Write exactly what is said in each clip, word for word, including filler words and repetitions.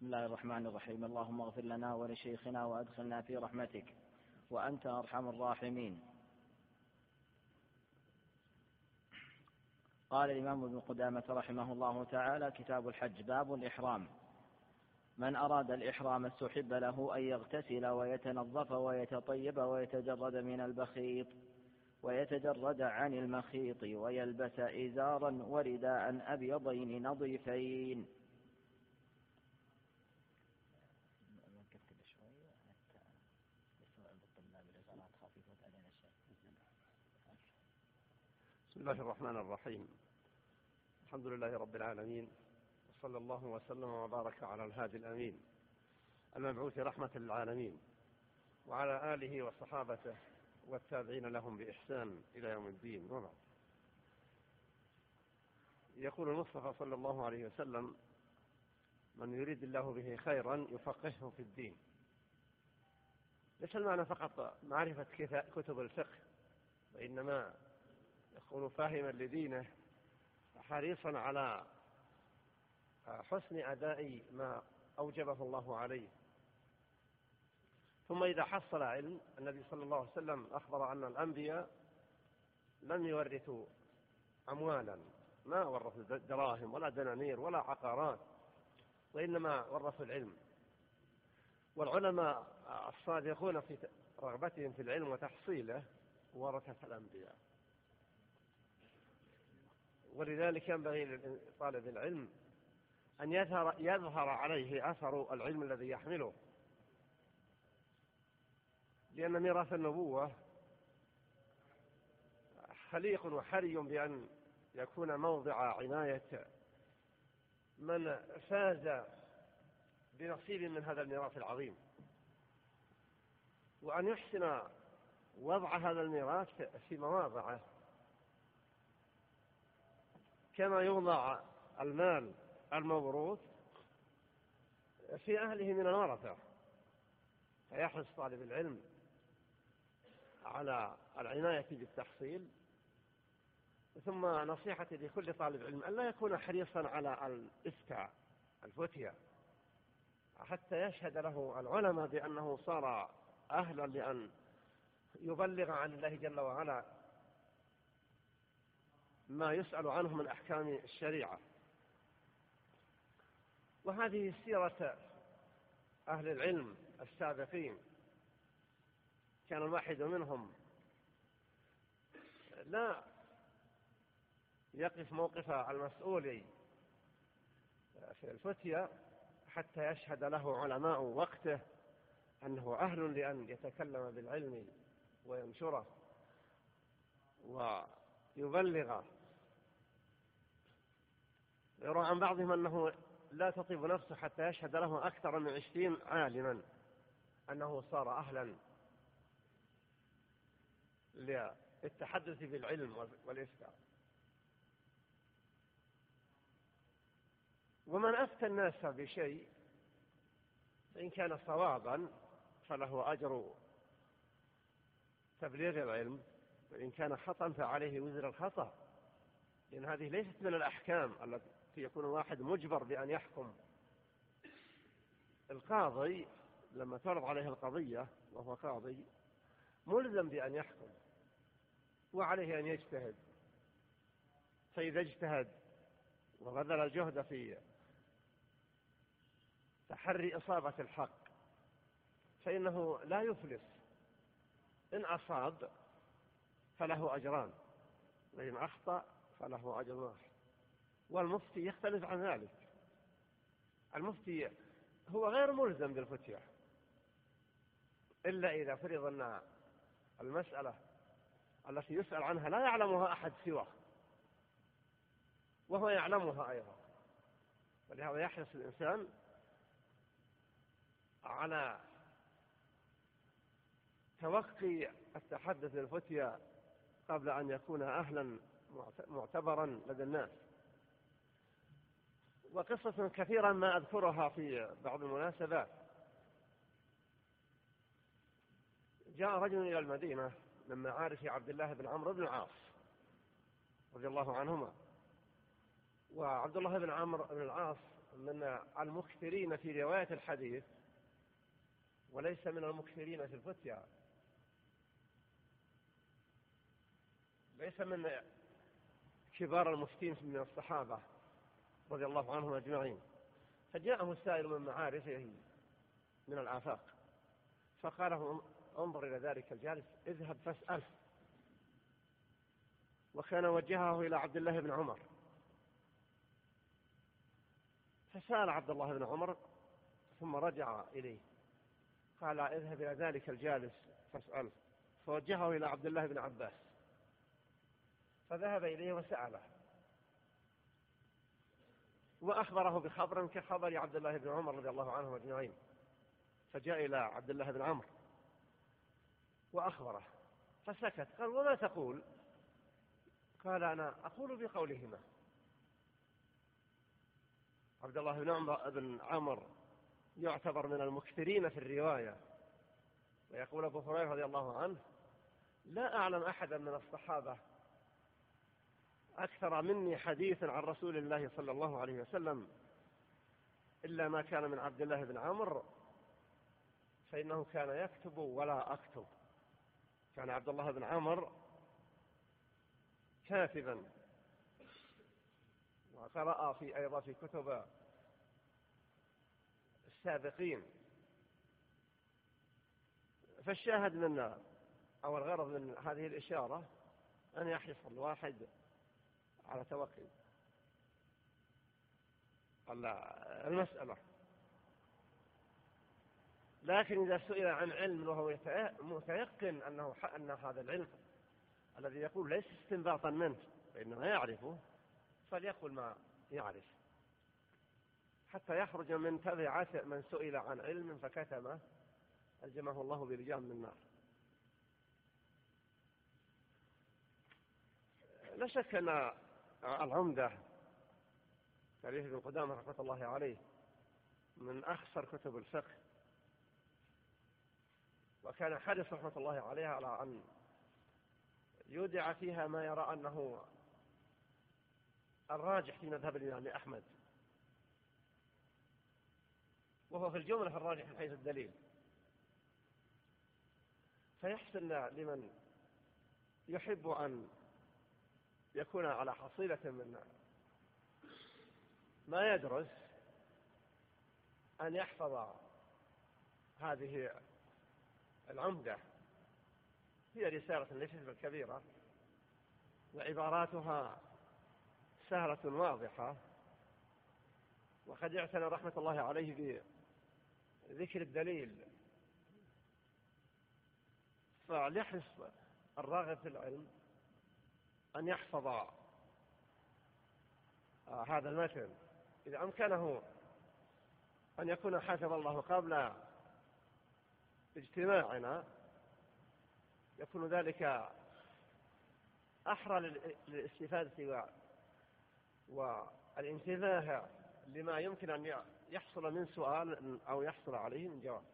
بسم الله الرحمن الرحيم. اللهم اغفر لنا ولشيخنا وأدخلنا في رحمتك وأنت أرحم الراحمين. قال الإمام ابن قدامة رحمه الله تعالى: كتاب الحج. باب الإحرام. من أراد الإحرام استحب له أن يغتسل ويتنظف ويتطيب ويتجرد من البخيط ويتجرد عن المخيط ويلبس إزارا ورداء أبيضين نظيفين. بسم الله الرحمن الرحيم. الحمد لله رب العالمين، وصلى الله وسلم وبارك على الهادي الأمين المبعوث رحمة للعالمين، وعلى آله وصحابته والتابعين لهم بإحسان إلى يوم الدين، وبعد. يقول المصطفى صلى الله عليه وسلم: من يريد الله به خيرا يفقهه في الدين. ليس المعنى فقط معرفة كتب الفقه، وإنما يكون فاهما لدينه حريصا على حسن أداء ما أوجبه الله عليه. ثم إذا حصل علم، النبي صلى الله عليه وسلم أخبر أن الأنبياء لم يورثوا أموالا، ما ورثوا دراهم ولا دنانير ولا عقارات، وإنما ورثوا العلم. والعلماء الصادقون في رغبتهم في العلم وتحصيله ورثة الأنبياء. ولذلك ينبغي لطالب العلم أن يظهر, يظهر عليه أثر العلم الذي يحمله، لأن ميراث النبوة خليق وحري بأن يكون موضع عناية من فاز بنصيب من هذا الميراث العظيم، وأن يحسن وضع هذا الميراث في مواضعه كما يوضع المال الموروث في أهله من الورثة. فيحرص طالب العلم على العناية بالتحصيل. ثم نصيحتي لكل طالب علم أن لا يكون حريصا على الإفتاء الفتية حتى يشهد له العلماء بأنه صار أهلا لأن يبلغ عن الله جل وعلا ما يسأل عنه من أحكام الشريعة. وهذه سيرة أهل العلم السابقين. كان الواحد منهم لا يقف موقف المسؤول في الفتية حتى يشهد له علماء وقته أنه أهل لأن يتكلم بالعلم وينشره ويبلغ. يروى عن بعضهم أنه لا تطيب نفسه حتى يشهد له أكثر من عشرين عالما أنه صار أهلا للتحدث بالعلم والإفتاء. ومن أفتى الناس بشيء فإن كان صوابا فله أجر تبليغ العلم، وإن كان خطأ فعليه وزر الخطأ، لأن هذه ليست من الأحكام التي يكون واحد مجبر بأن يحكم. القاضي لما تعرض عليه القضية وهو قاضي ملزم بأن يحكم، وعليه أن يجتهد. فإذا اجتهد وبذل الجهد في تحري إصابة الحق فإنه لا يفلس. إن أصاب فله أجران، وإن أخطأ فله أجر واحد. والمفتي يختلف عن ذلك. المفتي هو غير ملزم بالفتية إلا إذا فرض أن المسألة التي يسأل عنها لا يعلمها أحد سواه وهو يعلمها أيضا. ولهذا يحرص الإنسان على توقي التحدث بالفتية قبل أن يكون أهلا معتبرا لدى الناس. وقصة كثيرا ما أذكرها في بعض المناسبات. جاء رجل إلى المدينة من معارف عبد الله بن عمرو بن العاص رضي الله عنهما، وعبد الله بن عمرو بن العاص من المكثرين في رواية الحديث وليس من المكثرين في الفتيا، ليس من كبار المفتين من الصحابة رضي الله عنهم أجمعين. فجاءه السائل من معارفه من الآفاق فقال له انظر إلى ذلك الجالس اذهب فاسأله، وكان وجهه إلى عبد الله بن عمر، فسأل عبد الله بن عمر ثم رجع إليه قال اذهب إلى ذلك الجالس فاسأله، فوجهه إلى عبد الله بن عباس فذهب إليه وسأله وأخبره بخبر كخبر عبد الله بن عمر رضي الله عنه أجمعين. فجاء إلى عبد الله بن عمرو وأخبره فسكت. قال وما تقول؟ قال أنا أقول بقولهما. عبد الله بن عمرو يعتبر من المكثرين في الرواية، ويقول أبو هريرة رضي الله عنه لا أعلم أحدا من الصحابة أكثر مني حديثا عن رسول الله صلى الله عليه وسلم إلا ما كان من عبد الله بن عمرو، فإنه كان يكتب ولا أكتب. كان عبد الله بن عمرو كاتبا، وقرأ في أيضا في كتب السابقين. فالشاهد منا أو الغرض من هذه الإشارة أن يحرص الواحد على توقي المسألة، لكن إذا سئل عن علم وهو متيقن أنه أن هذا العلم الذي يقول ليس استنباطا منه وإنما يعرفه فليقل ما يعرف حتى يخرج من تبعة من سئل عن علم فكتمه ألجمه الله برجام من النار. لا شك أن العمدة تاريخ ابن قدامة رحمة الله عليه من أخسر كتب الفقه، وكان حرص رحمة الله عليها على أن يودع فيها ما يرى أنه الراجح في مذهب الإمام أحمد، وهو في الجملة في الراجح من حيث الدليل. فيحسن لمن يحب أن يكون على حصيلة من ما يدرس أن يحفظ هذه العمدة. هي رسالة ليست بالكبيرة وعباراتها سهلة واضحة، وقد اعتنى رحمة الله عليه بذكر الدليل. فليحرص الراغب في العلم أن يحفظ هذا المتن إذا أمكنه أن يكون حفظ الله قبل اجتماعنا، يكون ذلك أحرى للاستفادة والانتباه لما يمكن أن يحصل من سؤال أو يحصل عليه من جواب.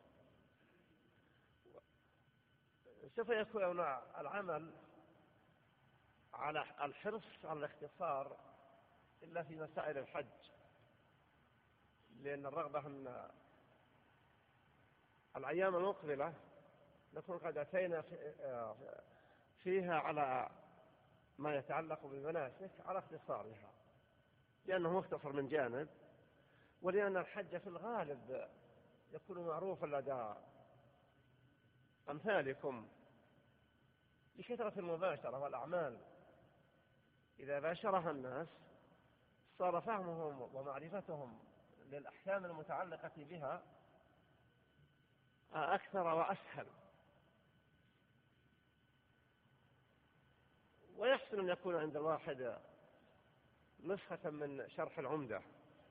سوف يكون العمل على الحرص على الاختصار إلا في مسائل الحج، لأن الرغبة أن الأيام المقبلة نكون قد أتينا فيها على ما يتعلق بالمناسك على اختصارها، لأنه مختصر من جانب، ولأن الحج في الغالب يكون معروفا لدى أمثالكم بكثرة المباشرة والأعمال. إذا باشرها الناس صار فهمهم ومعرفتهم للأحكام المتعلقة بها أكثر وأسهل. ويحسن أن يكون عند الواحد نسخة من شرح العمدة،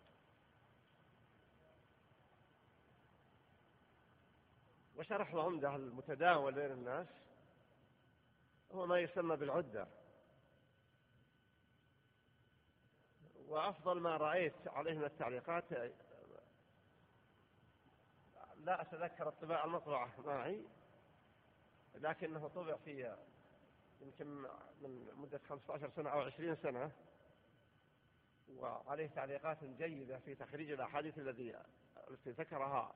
وشرح العمدة المتداول بين الناس هو ما يسمى بالعدة. وأفضل ما رأيت عليه من التعليقات لا أتذكر الطباعة المطبعة معي، لكنه طبع في يمكن من مدة خمسة عشر سنة أو عشرين سنة، وعليه تعليقات جيدة في تخريج الأحاديث الذي التي ذكرها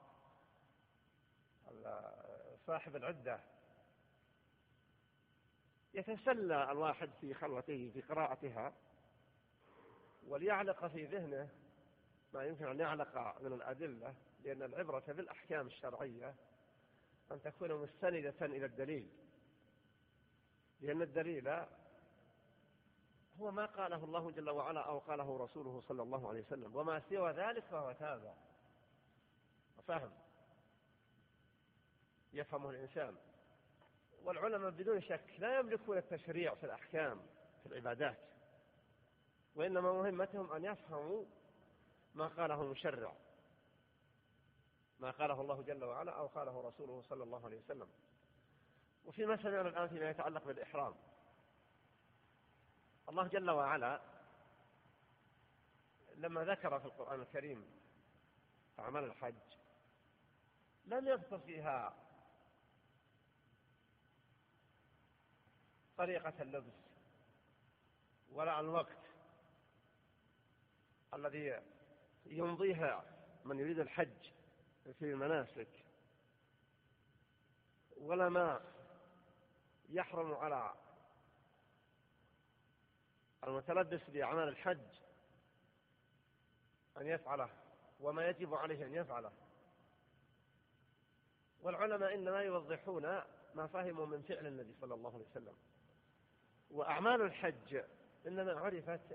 صاحب العدة، يتسلى الواحد في خلوته في قراءتها وليعلق في ذهنه ما يمكن أن يعلق من الأدلة، لأن العبرة بالأحكام الشرعية أن تكون مستندة إلى الدليل، لأن الدليل هو ما قاله الله جل وعلا أو قاله رسوله صلى الله عليه وسلم، وما سوى ذلك فهو تابع وفهم يفهمه الإنسان. والعلماء بدون شك لا يملكون التشريع في الأحكام في العبادات، وإنما مهمتهم أن يفهموا ما قاله المشرع، ما قاله الله جل وعلا أو قاله رسوله صلى الله عليه وسلم. وفي مثلا الآن فيما يتعلق بالإحرام، الله جل وعلا لما ذكر في القرآن الكريم أعمال الحج لم يذكر فيها طريقة اللبس ولا الوقت الذي يمضيها من يريد الحج في المناسك، ولا ما يحرم على المتلبس بأعمال الحج أن يفعله، وما يجب عليه أن يفعله. والعلماء إنما يوضحون ما فهموا من فعل النبي صلى الله عليه وسلم. وأعمال الحج إنما عرفت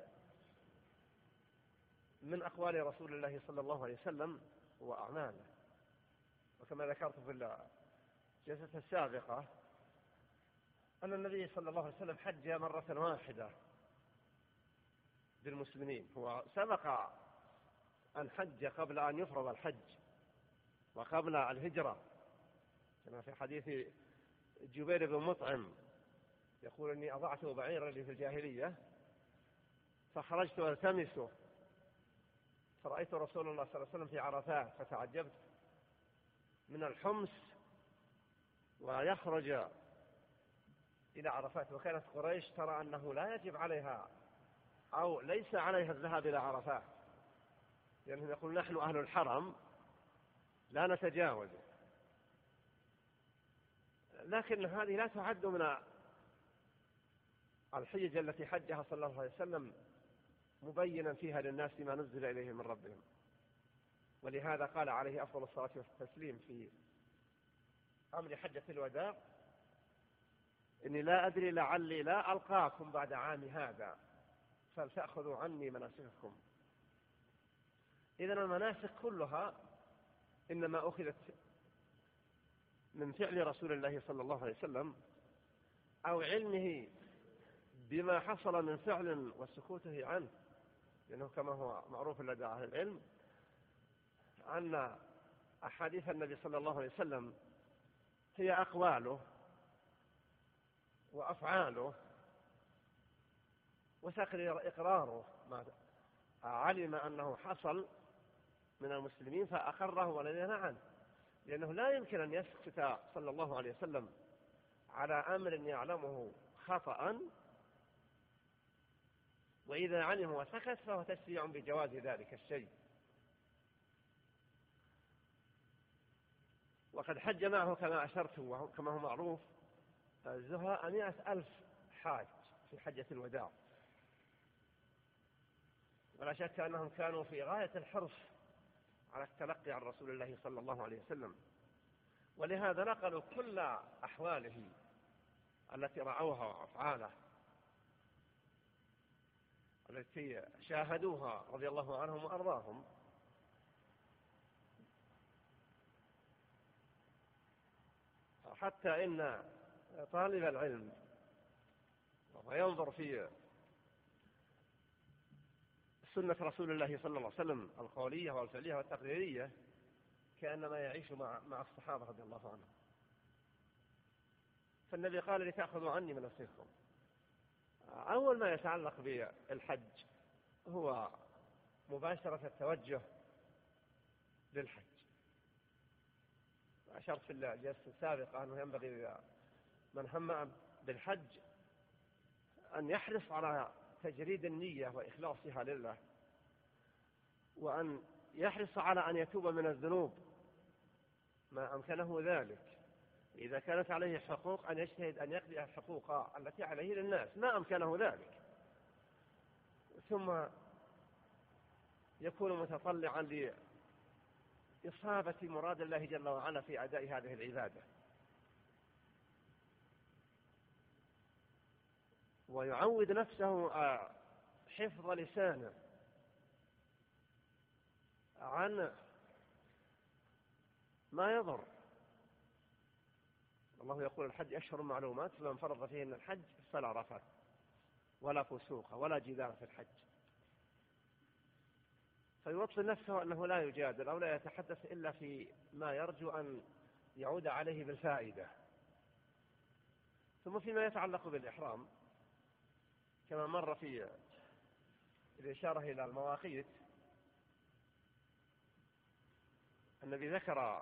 من أقوال رسول الله صلى الله عليه وسلم وأعماله. وكما ذكرت في الجلسة السابقة أن النبي صلى الله عليه وسلم حج مرة واحدة بالمسلمين، هو سبق أن حج قبل أن يفرض الحج وقبل الهجرة، كما في حديث جبير بن مطعم يقول إني أضعت بعيرا لي في الجاهلية فخرجت ألتمسه فرأيت رسول الله صلى الله عليه وسلم في عرفات فتعجبت من الحمص ويخرج إلى عرفات، وكانت قريش ترى أنه لا يجب عليها أو ليس عليها الذهاب إلى عرفات، لأنهم يقول نحن أهل الحرم لا نتجاوز. لكن هذه لا تعد من الحجج التي حجها صلى الله عليه وسلم مبينا فيها للناس ما نزل إليهم من ربهم. ولهذا قال عليه أفضل الصلاة والتسليم في أمر حجة الوداع إني لا أدري لعلي لا ألقاكم بعد عام هذا فلتأخذوا عني مناسككم. إذن المناسك كلها إنما أخذت من فعل رسول الله صلى الله عليه وسلم أو علمه بما حصل من فعل وسكوته عنه، لأنه كما هو معروف لدى أهل العلم أن أحاديث النبي صلى الله عليه وسلم هي أقواله وأفعاله وتقرير إقراره ما علم أنه حصل من المسلمين فأقره ولم ينه عنه، لأنه لا يمكن أن يسكت صلى الله عليه وسلم على أمر يعلمه خطأ، وإذا علم وسكت فهو تشريع بجواز ذلك الشيء. وقد حج معه كما أشرت وكما هو معروف زهاء مئة ألف حاج في حجة الوداع، ولا شك أنهم كانوا في غاية الحرص على التلقي عن رسول الله صلى الله عليه وسلم، ولهذا نقلوا كل أحواله التي رأوها وأفعاله التي شاهدوها رضي الله عنهم وأرضاهم. حتى إن طالب العلم وينظر في سنة رسول الله صلى الله عليه وسلم القولية والفعلية والتقريرية كأنما يعيش مع مع الصحابة رضي الله عنهم. فالنبي قال لتأخذوا عني مناسككم. أول ما يتعلق بالحج هو مباشرة التوجه للحج. أشرت في الجلسة السابقة أنه ينبغي من هم بالحج أن يحرص على تجريد النية وإخلاصها لله وأن يحرص على أن يتوب من الذنوب ما أمكنه ذلك. إذا كانت عليه حقوق أن يجتهد أن يقضي الحقوق التي عليه للناس ما أمكنه ذلك، ثم يكون متطلعا لإصابة مراد الله جل وعلا في أداء هذه العبادة، ويعود نفسه حفظ لسانه عن ما يضر. الله يقول الحج أشهر معلومات فمن فرض فيهن الحج فلا رفث ولا فسوق ولا جدال في الحج، فيوطن نفسه أنه لا يجادل أو لا يتحدث إلا في ما يرجو أن يعود عليه بالفائدة. ثم فيما يتعلق بالإحرام كما مر في الإشارة إلى المواقيت، النبي ذكر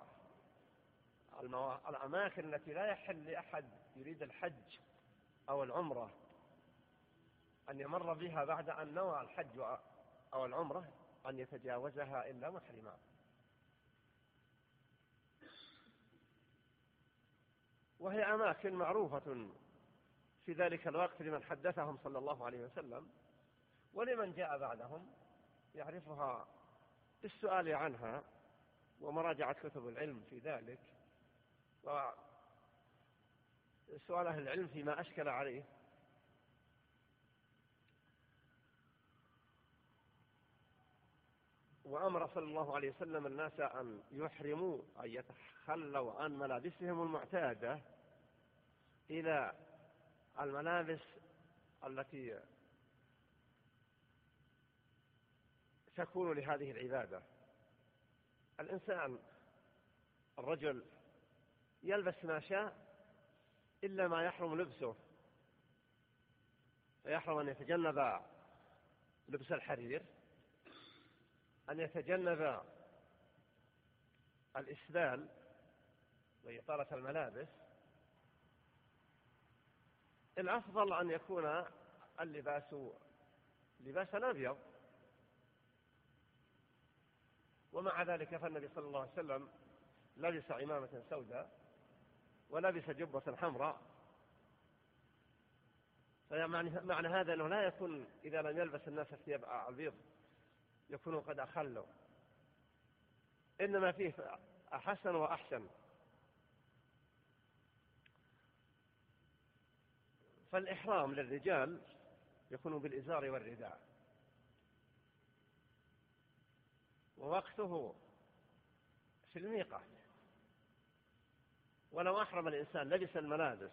الأماكن التي لا يحل لأحد يريد الحج أو العمرة أن يمر بها بعد أن نوى الحج أو العمرة أن يتجاوزها إلا محرما. وهي أماكن معروفة في ذلك الوقت لمن حدثهم صلى الله عليه وسلم، ولمن جاء بعدهم يعرفها بالسؤال عنها ومراجعة كتب العلم في ذلك، وسؤال أهل العلم فيما أشكل عليه. وأمر صلى الله عليه وسلم الناس أن يحرموا أن يتخلوا عن ملابسهم المعتادة إلى الملابس التي تكون لهذه العبادة. الإنسان الرجل يلبس ما شاء إلا ما يحرم لبسه، فيحرم أن يتجنب لبس الحرير، أن يتجنب الإسبال وإطالة الملابس. الأفضل أن يكون اللباس لباسا أبيض، ومع ذلك فالنبي صلى الله عليه وسلم لبس عمامة سوداء ولبس جبة حمراء، فمعنى هذا أنه لا يكون إذا لم يلبس الناس الثياب البيض يكونوا قد أخلوا، إنما فيه أحسن وأحسن. فالإحرام للرجال يكون بالإزار والرداء، ووقته في الميقات. ولو أحرم الإنسان لبس الملابس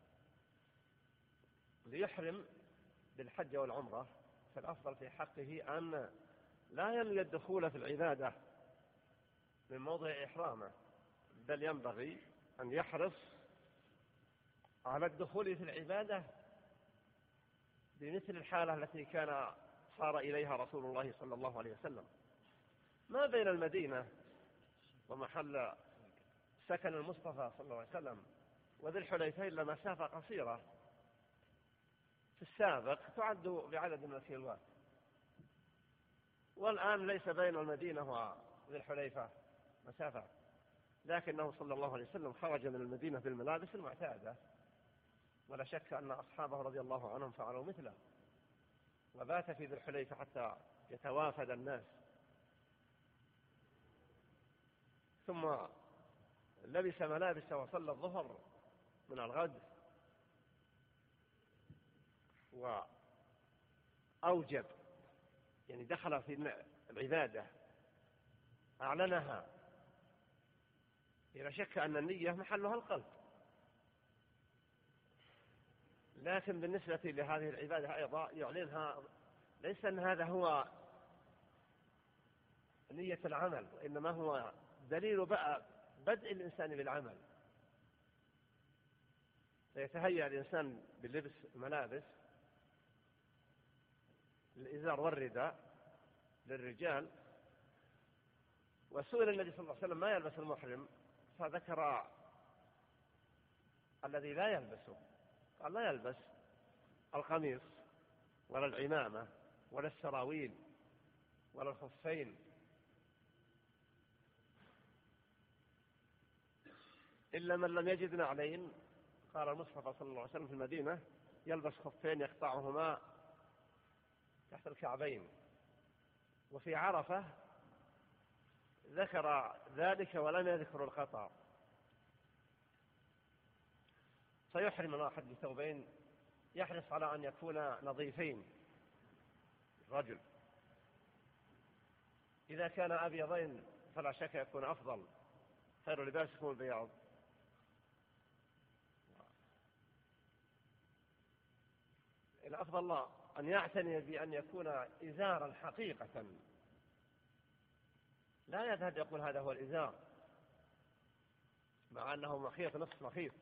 ليحرم بالحج والعمرة فالأفضل في حقه أن لا ينوي الدخول في العبادة من موضع إحرامه، بل ينبغي أن يحرص على الدخول في العبادة بمثل الحالة التي كان صار إليها رسول الله صلى الله عليه وسلم. ما بين المدينة ومحل سكن المصطفى صلى الله عليه وسلم وذي الحليفة إلا مسافة قصيرة في السابق تعد بعدد من الكيلوات، والآن ليس بين المدينة وذي الحليفة مسافة، لكنه صلى الله عليه وسلم خرج من المدينة بالملابس المعتادة، ولا شك أن أصحابه رضي الله عنهم فعلوا مثله، وبات في ذي الحليفة حتى يتوافد الناس، ثم لبس ملابس وصلى الظهر من الغد، وأوجب يعني دخل في العبادة أعلنها. لا شك أن النية محلها القلب، لكن بالنسبة لهذه العبادة أيضا يعلنها، ليس أن هذا هو نية العمل، وإنما هو دليل بقى بدء الإنسان بالعمل. فيتهيأ الإنسان بلبس ملابس الإزار والرداء للرجال. وسئل النبي صلى الله عليه وسلم ما يلبس المحرم، فذكر الذي لا يلبسه، قال لا يلبس القميص ولا العمامة ولا السراويل ولا الخفين إلا من لم يجد نعلين، قال المصطفى صلى الله عليه وسلم في المدينة يلبس خفين يقطعهما تحت الكعبين. وفي عرفة ذكر ذلك ولم يذكر القطع، فيحرم الواحد بثوبين، يحرص على أن يكون نظيفين. الرجل إذا كان أبيضين فلا شك يكون أفضل، خير لباسكم البياض. الأفضل الله أن يعتني بأن يكون إزارا حقيقة، لا يذهب يقول هذا هو الإزار مع أنه مخيط نصف مخيط.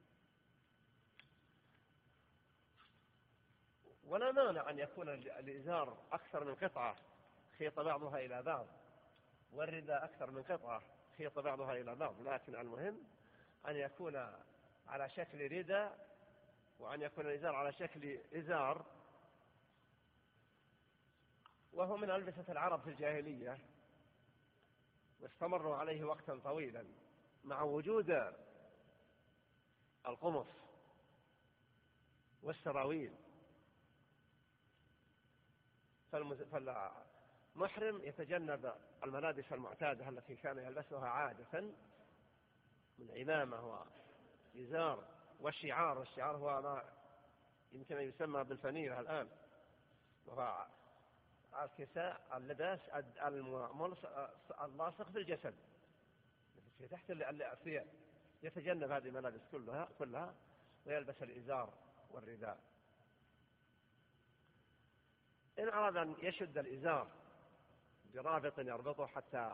ولا مانع أن يكون الإزار أكثر من قطعة خيط بعضها إلى بعض، والرداء أكثر من قطعة خيط بعضها إلى بعض، لكن المهم أن يكون على شكل رداء، وأن يكون الإزار على شكل إزار. وهو من ألبسة العرب في الجاهلية، واستمروا عليه وقتا طويلا مع وجود القمص والسراويل. فالمحرم يتجنب الملابس المعتادة التي كان يلبسها عادة من عمامة وإزار والشعار. الشعار هو ما يمكن أن يسمى بالفنيرة الآن، وهو الكساء اللباس اللاصق في الجسد في تحت الثياب. يتجنب هذه الملابس كلها كلها ويلبس الإزار والرداء. إن أراد أن يشد الإزار برابط يربطه حتى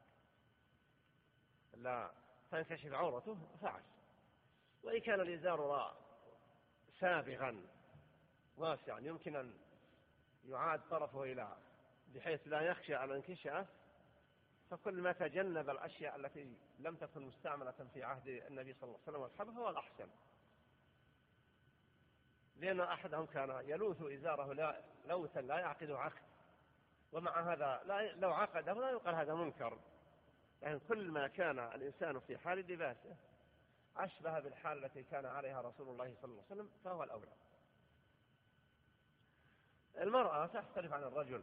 لا تنكشف عورته فعل. وإن كان الإزار سابغا واسعا يمكن أن يعاد طرفه إلى بحيث لا يخشى على انكشاف، فكل ما تجنب الأشياء التي لم تكن مستعملة في عهد النبي صلى الله عليه وسلم وأصحابه هو الأحسن. لأن أحدهم كان يلوث إزاره لا لوثا لا يعقد عقد، ومع هذا لا لو عقده لا يقال هذا منكر، لأن كل ما كان الإنسان في حال لباسه أشبه بالحال التي كان عليها رسول الله صلى الله عليه وسلم فهو الأولى. المرأة تختلف عن الرجل،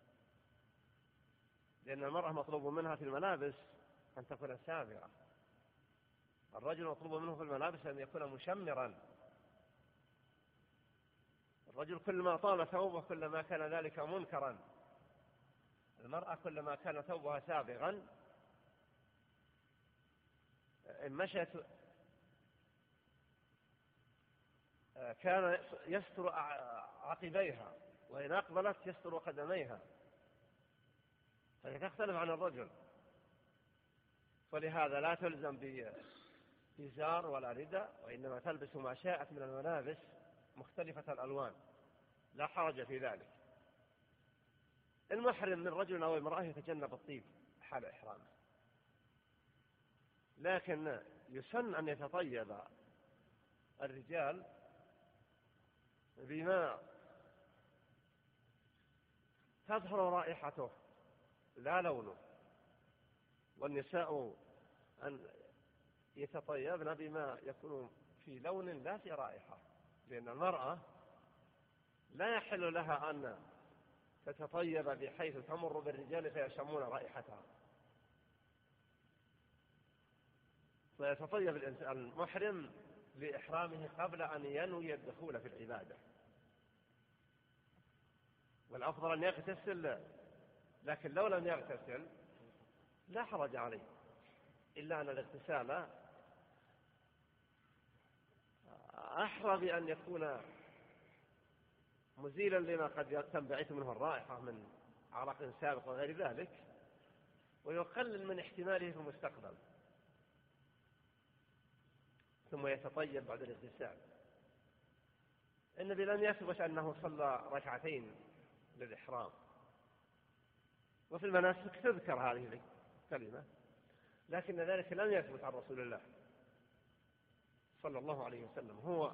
لأن المرأة مطلوب منها في الملابس أن تكون سابغة، الرجل مطلوب منه في الملابس أن يكون مشمرا. الرجل كل ما طال ثوبه كل ما كان ذلك منكرا، المرأة كل ما كان ثوبها سابغا إن مشت كان يستر عقبيها، وإن أقبلت يستر قدميها، فهي تختلف عن الرجل. فلهذا لا تلزم بإزار ولا رداء، وإنما تلبس ما شاءت من الملابس مختلفة الألوان، لا حرج في ذلك. المحرم من رجل أو امرأة يتجنب الطيب حال إحرامه، لكن يسن أن يتطيب الرجال بما تظهر رائحته لا لونه، والنساء أن يتطيبن بما يكون في لون لا في رائحة، لأن المرأة لا يحل لها أن تتطيب بحيث تمر بالرجال فيشمون رائحتها. فيتطيب المحرم لإحرامه قبل أن ينوي الدخول في العبادة، والأفضل أن يغتسل، لكن لو لم يغتسل لا حرج عليه، إلا أن الاغتسال أحرى بأن يكون مزيلا لما قد تنبعث منه الرائحة من عرق سابق وغير ذلك، ويقلل من احتماله في المستقبل، ثم يتطيب بعد الاغتسال. النبي لم يثبت أنه صلى ركعتين للإحرام، وفي المناسك تذكر هذه الكلمة، لكن ذلك لم يثبت عن رسول الله صلى الله عليه وسلم. هو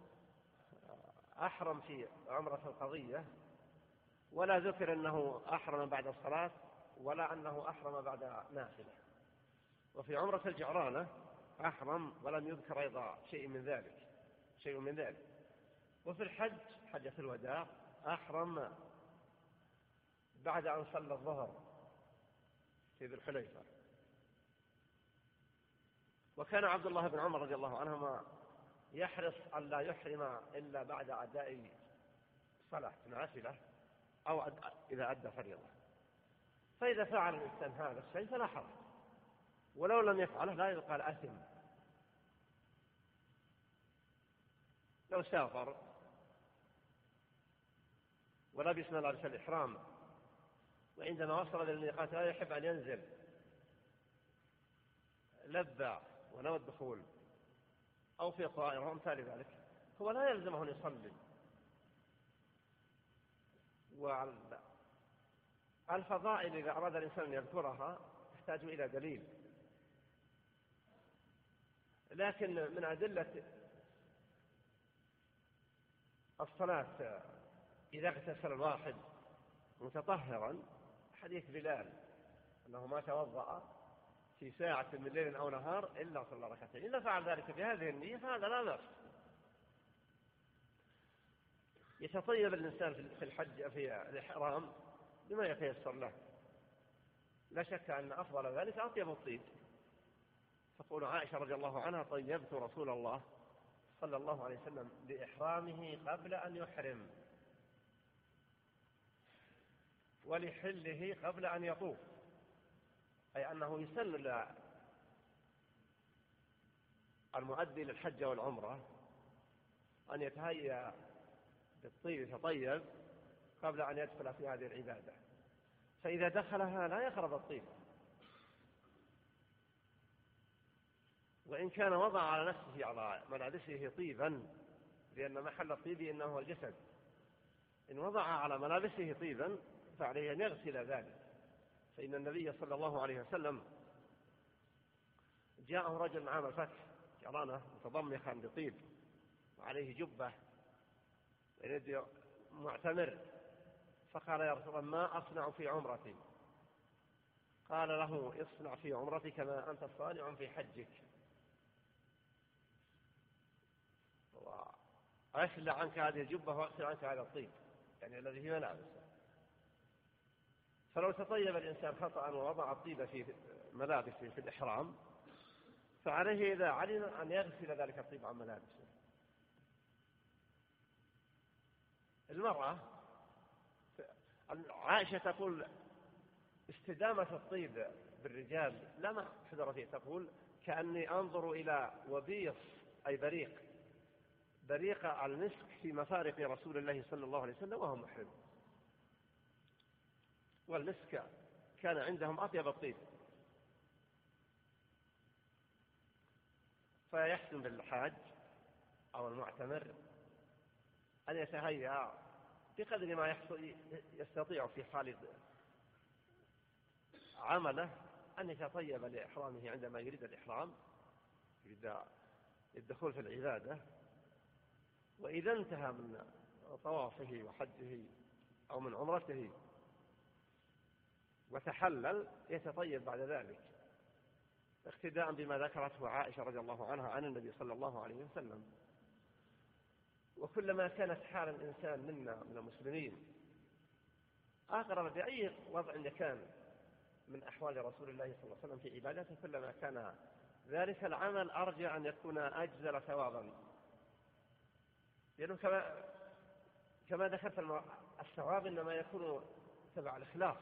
أحرم في عمرة القضية، ولا ذكر أنه أحرم بعد الصلاة ولا أنه أحرم بعد نافلة. وفي عمرة الجعرانة أحرم ولم يذكر أيضا شيء من ذلك شيء من ذلك وفي الحج حجة الوداع أحرم بعد أن صلى الظهر في ذي الحليفة. وكان عبد الله بن عمر رضي الله عنهما يحرص أن لا يحرم إلا بعد أداء صلاة نافلة أو إذا أدى فريضة. فإذا فعل الإنسان هذا الشيء فلا حرج، ولو لم يفعله لا يقال أثم. لو سافر ولبس ملابس الإحرام وعندما وصل للميقات لا يحب أن ينزل لبى ونوى الدخول أو في طائرة وأمثال ذلك، هو لا يلزمه أن يصلي. والفضائل إذا أراد الإنسان أن يذكرها تحتاج إلى دليل، لكن من أدلة الصلاة إذا اغتسل الواحد متطهرا حديث بلال أنه ما توضأ في ساعة من ليل أو نهار إلا صلى ركعتين، إذا فعل ذلك بهذه النية فهذا لا بأس. يتطيب الإنسان في الحج في الإحرام بما يتيسر له، لا شك أن أفضل ذلك أطيب الطيب. تقول عائشة رضي الله عنها: طيبت رسول الله صلى الله عليه وسلم لإحرامه قبل أن يحرم ولحله قبل أن يطوف، أي أنه يسن المؤدي للحج والعمرة أن يتهيأ بالطيب يتطيب قبل أن يدخل في هذه العبادة، فإذا دخلها لا يخرب الطيب. وإن كان وضع على نفسه على ملابسه طيبا، لأن محل الطيب إنه هو الجسد، إن وضع على ملابسه طيبا فعليه أن يغسل ذلك. فإن النبي صلى الله عليه وسلم جاءه رجل عام الفتح جرانه متضمخا بطيب وعليه جبة يريد معتمر، فقال: يا رسول الله ما أصنع في عمرتي؟ قال له: اصنع في عمرتك ما أنت صانع في حجك، وأخلع عنك هذه الجبة واغسل عنك هذا الطيب، يعني الذي في ملابسه. فلو تطيب الإنسان خطأ ووضع الطيب في ملابسه في الإحرام فعليه إذا علم أن يغسل ذلك الطيب عن ملابسه. المرأة عائشة تقول: استدامة الطيب بالرجال لا محذر فيه، تقول: كأني أنظر إلى وبيص أي بريق بريق المسك في مفارق رسول الله صلى الله عليه وسلم وهو محرم. والمسك كان عندهم أطيب الطيب. فيحسن بالحاج أو المعتمر أن يتهيأ بقدر ما يستطيع في حال عمله أن يتطيب لإحرامه عندما يريد الإحرام، يريد الدخول في العبادة. وإذا انتهى من طوافه وحجه أو من عمرته وتحلل يتطيب بعد ذلك، اقتداء بما ذكرته عائشة رضي الله عنها عن النبي صلى الله عليه وسلم. وكلما كانت حال الإنسان منا من المسلمين أقرب بأي وضع كان من أحوال رسول الله صلى الله عليه وسلم في عبادته، كلما كان ذلك العمل أرجى أن يكون أجزل ثوابا، لأنه كما كما ذكرت الثواب إنما يكون تبع الإخلاص.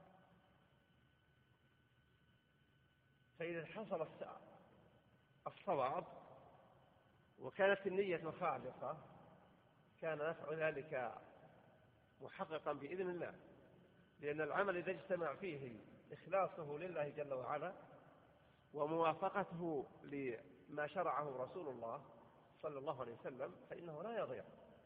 فإذا حصل الصواب وكانت النية خالصة كان نفع ذلك محققا بإذن الله، لأن العمل إذا اجتمع فيه إخلاصه لله جل وعلا وموافقته لما شرعه رسول الله صلى الله عليه وسلم فإنه لا يضيع.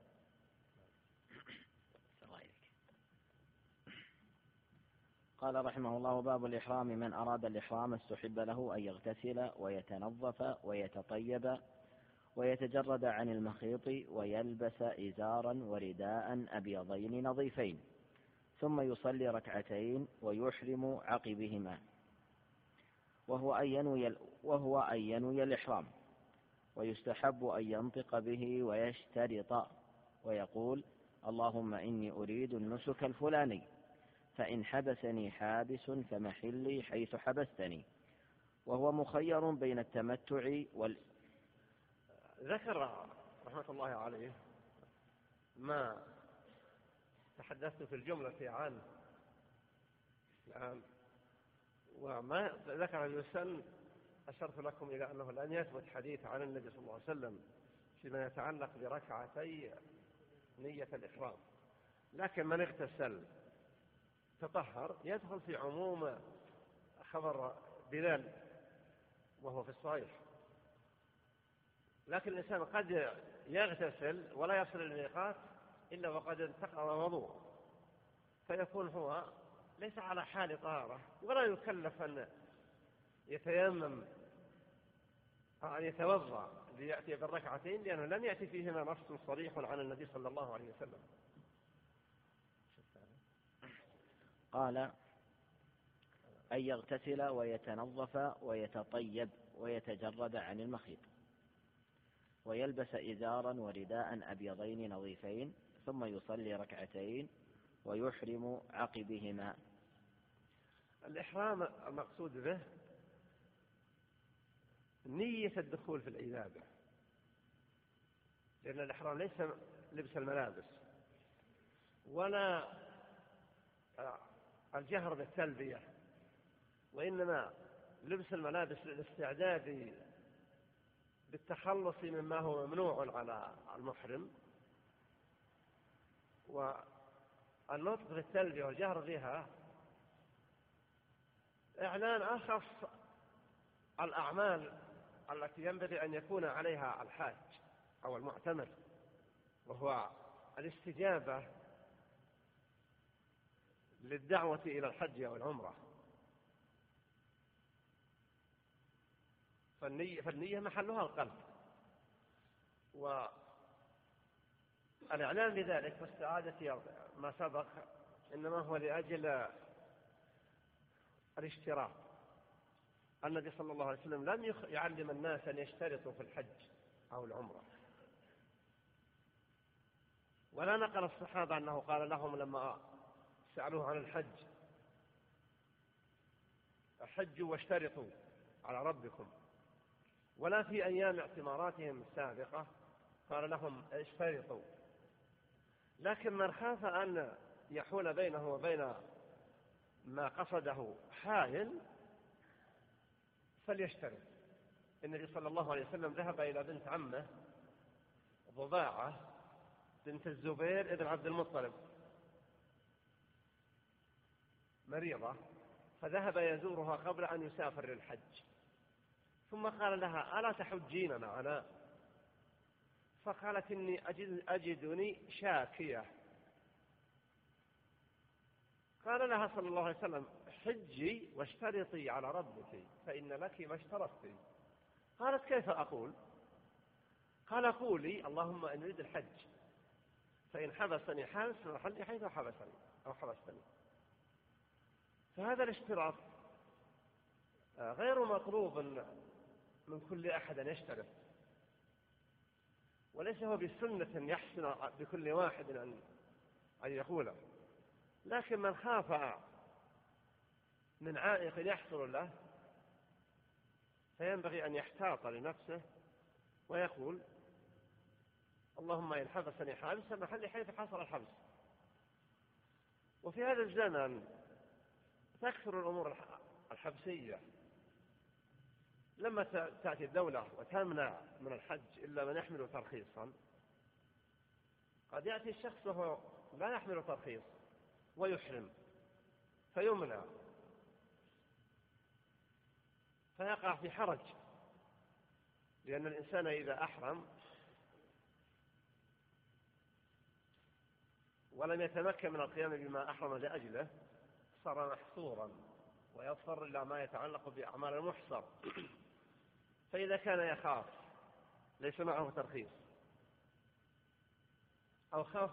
قال رحمه الله: باب الإحرام. من أراد الإحرام استحب له أن يغتسل ويتنظف ويتطيب ويتجرد عن المخيط ويلبس إزارا ورداء أبيضين نظيفين، ثم يصلي ركعتين ويحرم عقبهما، وهو أن ينوي, وهو أن ينوي الإحرام، ويستحب أن ينطق به ويشترط ويقول: اللهم إني أريد النسك الفلاني، فإن حبسني حابس فمحلي حيث حبستني. وهو مخير بين التمتع وال ذكر رحمة الله عليه ما تحدثت في الجملة عنه الآن، وما ذكر اليسن أشرت لكم إلى أنه لن يثبت حديث عن النبي صلى الله عليه وسلم فيما يتعلق بركعتي نية الإحرام، لكن من اغتسل تطهر يدخل في عموم خبر بلال وهو في الصحيح. لكن الإنسان قد يغتسل ولا يصل الميقات إلا وقد انتقض وضوء، فيكون هو ليس على حال طهارة ولا يكلف أن يتيمم أن يتوضأ ليأتي بالركعتين، لأنه لم يأتي فيهما نص صريح عن النبي صلى الله عليه وسلم. قال: أن يغتسل ويتنظف ويتطيب ويتجرد عن المخيط، ويلبس إزارا ورداء أبيضين نظيفين، ثم يصلي ركعتين ويحرم عقبهما. الإحرام المقصود به نية الدخول في العبادة، لأن الإحرام ليس لبس الملابس ولا الجهر بالتلبية، وإنما لبس الملابس للاستعداد بالتخلص مما هو ممنوع على المحرم، والنطق بالتلبية والجهر بها إعلان أخص الأعمال التي ينبغي أن يكون عليها الحاج أو المعتمر، وهو الاستجابة للدعوة إلى الحج أو العمرة. فالنية, فالنية محلها القلب، والإعلان بذلك واستعادة ما سبق إنما هو لأجل الاشتراط. النبي صلى الله عليه وسلم لم يعلم الناس أن يشترطوا في الحج أو العمرة، ولا نقل الصحابة أنه قال لهم لما سألوه عن الحج: حجوا واشترطوا على ربكم، ولا في أيام اعتماراتهم السابقة قال لهم اشترطوا. لكن من خاف أن يحول بينه وبين ما قصده حائل فليشترط. النبي صلى الله عليه وسلم ذهب إلى بنت عمه ضباعة بنت الزبير ابن عبد المطلب مريضة، فذهب يزورها قبل أن يسافر للحج، ثم قال لها: ألا تحجين معنا؟ فقالت: إني أجد أجدني شاكية. قال لها صلى الله عليه وسلم: حجي واشترطي على ربك فإن لك ما اشترطتي. قالت: كيف أقول؟ قال: قولي: اللهم إن أريد الحج، فإن حبسني حابس فمحلي حيث حبسني أو حبستني. فهذا الاشتراط غير مطلوب من كل أحد أن يشترط، وليس هو بسنة يحسن بكل واحد أن يقوله، لكن من خاف من عائق يحصل له فينبغي أن يحتاط لنفسه ويقول: اللهم إن حبسني حابس فمحلي حيث حصل الحبس. وفي هذا الزمن تكثر الأمور الحبسية، لما تأتي الدولة وتمنع من الحج إلا من يحمل ترخيصا، قد يأتي الشخص وهو لا يحمل ترخيص ويحرم فيمنع، فيقع في حرج، لأن الإنسان إذا أحرم ولم يتمكن من القيام بما أحرم لأجله صار محصورا ويضطر إلى ما يتعلق بأعمال المحصر. فإذا كان يخاف ليس معه ترخيص أو خاف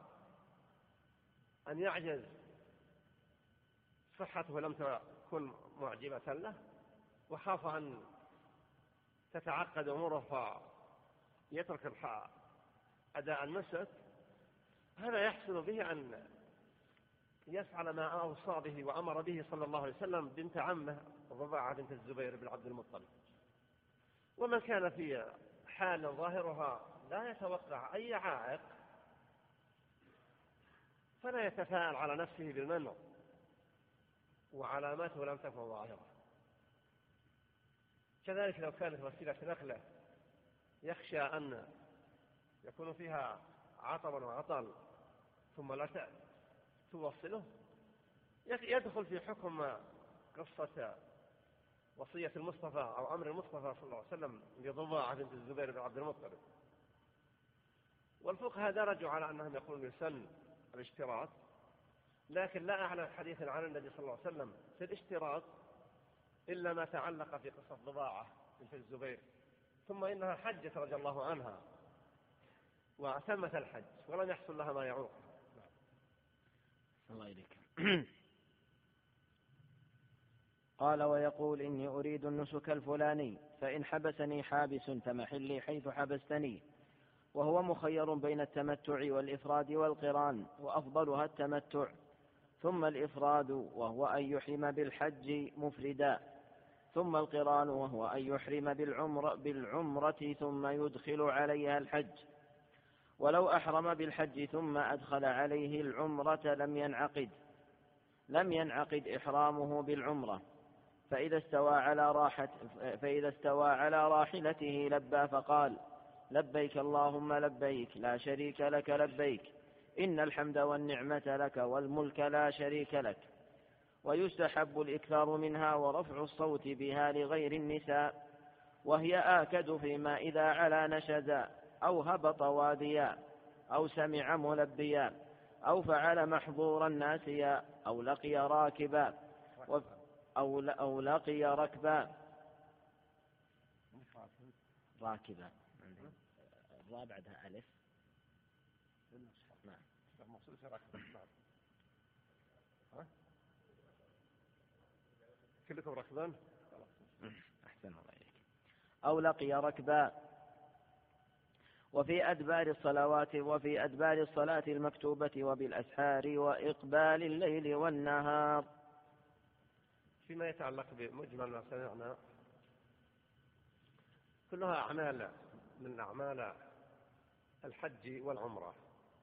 أن يعجز صحته لم تكن معجبة له، وخاف أن تتعقد أموره فيترك أداء النسك، هذا يحصل به أن يفعل ما أوصى به وأمر به صلى الله عليه وسلم بنت عمه الرباعة بنت الزبير بن عبد المطلب. ومن كان في حال ظاهرها لا يتوقع أي عائق فلا يتفاءل على نفسه بالمنع وعلاماته لم تكن ظاهرة. كذلك لو كانت وسيلة نقله يخشى أن يكون فيها عطب وعطل ثم لا توصله، يدخل في حكم قصة وصية المصطفى أو أمر المصطفى صلى الله عليه وسلم لضباعة بنت الزبير بن عبد المطلب. والفقهاء درجوا على أنهم يقولون يسن الاشتراط، لكن لا أعلم حديث عن النبي صلى الله عليه وسلم في الاشتراط إلا ما تعلق في قصة ضباعة بنت الزبير، ثم إنها حجت رضي الله عنها وأتمت الحج ولم يحصل لها ما يعوق. الله إليك. قال: ويقول: إني أريد النسك الفلاني، فإن حبسني حابس فمحلي حيث حبستني. وهو مخير بين التمتع والإفراد والقران، وأفضلها التمتع، ثم الإفراد وهو أن يحرم بالحج مفردا، ثم القران وهو أن يحرم بالعمر بالعمرة ثم يدخل عليها الحج. ولو أحرم بالحج ثم أدخل عليه العمرة لم ينعقد لم ينعقد إحرامه بالعمرة. فإذا استوى على راحة فإذا استوى على راحلته لبى فقال: لبيك اللهم لبيك، لا شريك لك لبيك، إن الحمد والنعمة لك والملك لا شريك لك. ويستحب الإكثار منها ورفع الصوت بها لغير النساء، وهي آكد فيما إذا علا نشزا، أو هبط واديا، أو سمع ملبيا، أو فعل محظورا ناسيا، أو لقي راكبا أو, أو لقي ركبا راكبا الراء بعدها ألف. نعم. كلكم ركبان؟ أحسن الله إليك. أو لقي ركبا. وفي أدبار الصلوات وفي أدبار الصلاة المكتوبة وبالأسحار وإقبال الليل والنهار. فيما يتعلق بمجمل ما سمعنا كلها أعمال من أعمال الحج والعمرة.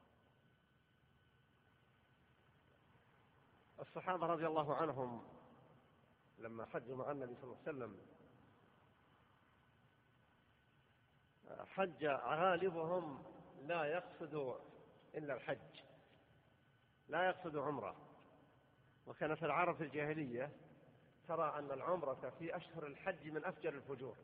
الصحابة رضي الله عنهم لما حجوا مع النبي صلى الله عليه وسلم حج غالبهم لا يقصد إلا الحج، لا يقصد عمرة. وكانت العرب في الجاهلية ترى أن العمرة في أشهر الحج من أفجر الفجور،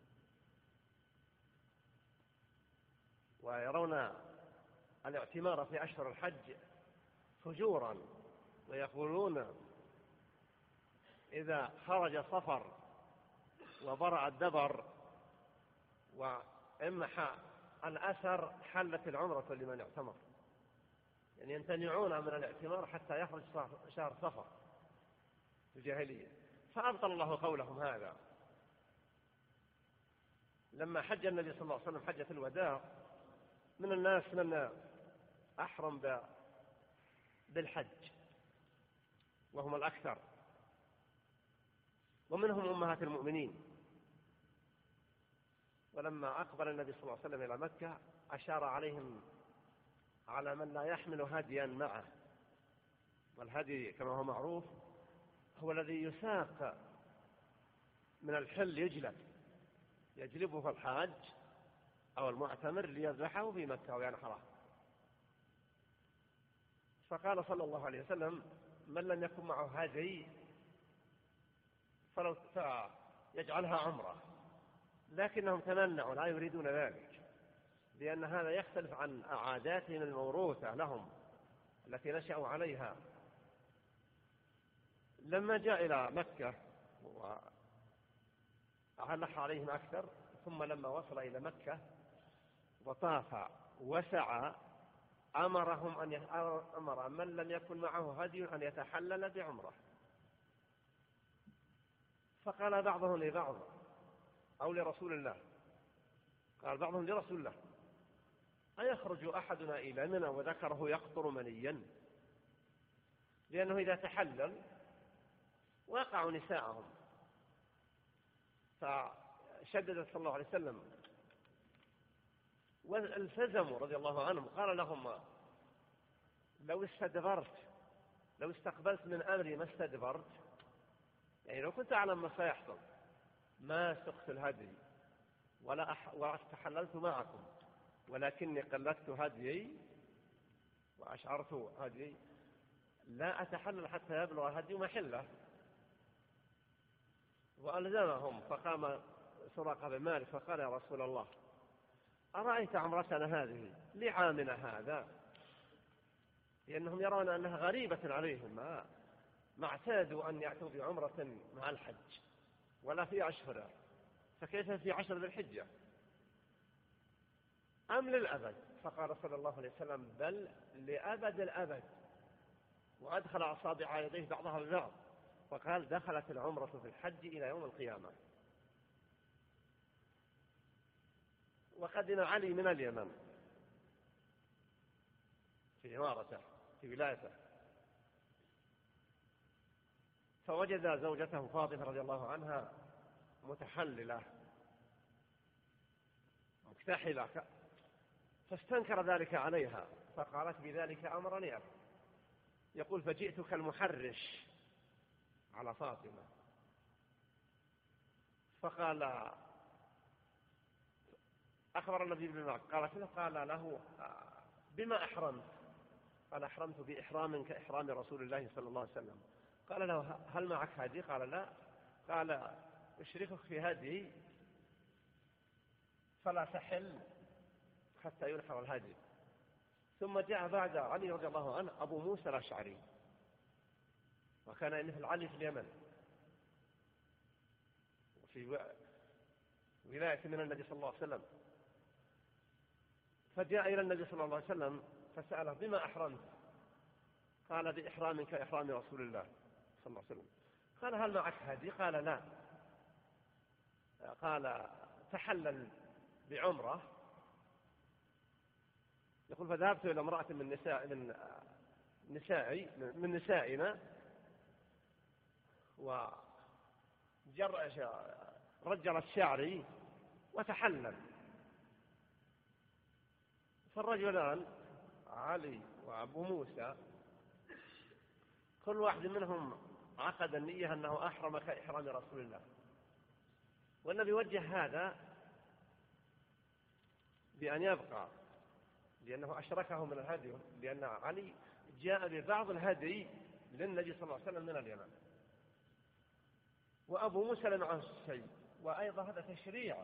ويرون الاعتمار في أشهر الحج فجورا، ويقولون إذا خرج صفر وبرع الدبر وإمحى الأثر حلت العمرة لمن اعتمر، يعني يمتنعون من الاعتمار حتى يخرج شهر صفر في الجاهلية. فأبطل الله قولهم هذا. لما حج النبي صلى الله عليه وسلم حجة الوداع من الناس من أحرم بالحج وهم الأكثر، ومنهم أمهات المؤمنين. ولما أقبل النبي صلى الله عليه وسلم إلى مكة أشار عليهم على من لا يحمل هديا معه، والهدي كما هو معروف هو الذي يساق من الحل يجلب يجلبه الحاج أو المعتمر ليذبحه في مكة وينحره. فقال صلى الله عليه وسلم: من لم يكن معه هدي فلو يجعلها عمره. لكنهم تمنعوا لا يريدون ذلك، لأن هذا يختلف عن عاداتهم الموروثة لهم التي نشأوا عليها. لما جاء إلى مكة وعلق عليهم أكثر، ثم لما وصل إلى مكة وطاف وسعى أمرهم أن أمر من لم يكن معه هدي أن يتحلل بعمره. فقال بعضهم لبعض أو لرسول الله، قال بعضهم لرسول الله: أيخرج أحدنا إلى منى وذكره يقطر منيا؟ لأنه إذا تحلل وقعوا نساءهم. فشدد صلى الله عليه وسلم والتزموا رضي الله عنهم. قال لهم: لو استدبرت لو استقبلت من أمري ما استدبرت، يعني لو كنت أعلم ما سيحصل ما سقت الهدي ولا أح... ولا تحللت معكم، ولكني قلدت هديي وأشعرت هديي، لا أتحلل حتى يبلغ الهدي محله. وألزمهم. فقام سراقة بن مالك فقال: يا رسول الله، أرأيت عمرتنا هذه لعامنا هذا؟ لأنهم يرون أنها غريبة عليهم، ما, ما اعتادوا أن يأتوا بعمرة مع الحج ولا في أشهر، فكيف في عشر ذي الحجة؟ أم للأبد؟ فقال صلى الله عليه وسلم: بل لأبد الأبد. وأدخل أصابع يديه بعضها البعض وقال: دخلت العمرة في الحج إلى يوم القيامة. وقدم علي من اليمن في إمارته في ولايته، فوجد زوجته فاطمة رضي الله عنها متحللة مكتحلة، فاستنكر ذلك عليها، فقالت: بذلك أمرني أبي. يقول: فجئت كالمحرش على فاطمة، فقال أخبر النبي بن معك، قالت له قال له: بما أحرمت؟ قال: أحرمت بإحرام كإحرام رسول الله صلى الله عليه وسلم. قال له: هل معك هدي؟ قال: لا. قال: أشركك في هدي فلا تحل حتى ينحر الهدي. ثم جاء بعد علي رضي الله عنه أبو موسى الأشعري، وكان مثل علي في اليمن في ولاية من النبي صلى الله عليه وسلم، فجاء إلى النبي صلى الله عليه وسلم فسأله: بما أحرمت؟ قال: بإحرام كإحرام رسول الله صلى الله عليه وسلم. قال: هل معك هدي؟ قال: لا. قال: تحلل بعمرة. يقول: فذهبت إلى امرأة من نساء من نسائي من نسائنا ورجلت شعري وتحلل. فالرجلان علي وأبو موسى كل واحد منهم عقد النية أنه أحرم كإحرام رسول الله، والنبي وجه هذا بأن يبقى لأنه أشركه من الهدي، لأن علي جاء ببعض الهدي للنبي صلى الله عليه وسلم من اليمن، وأبو موسى لم يعرف شيء. وأيضا هذا تشريع،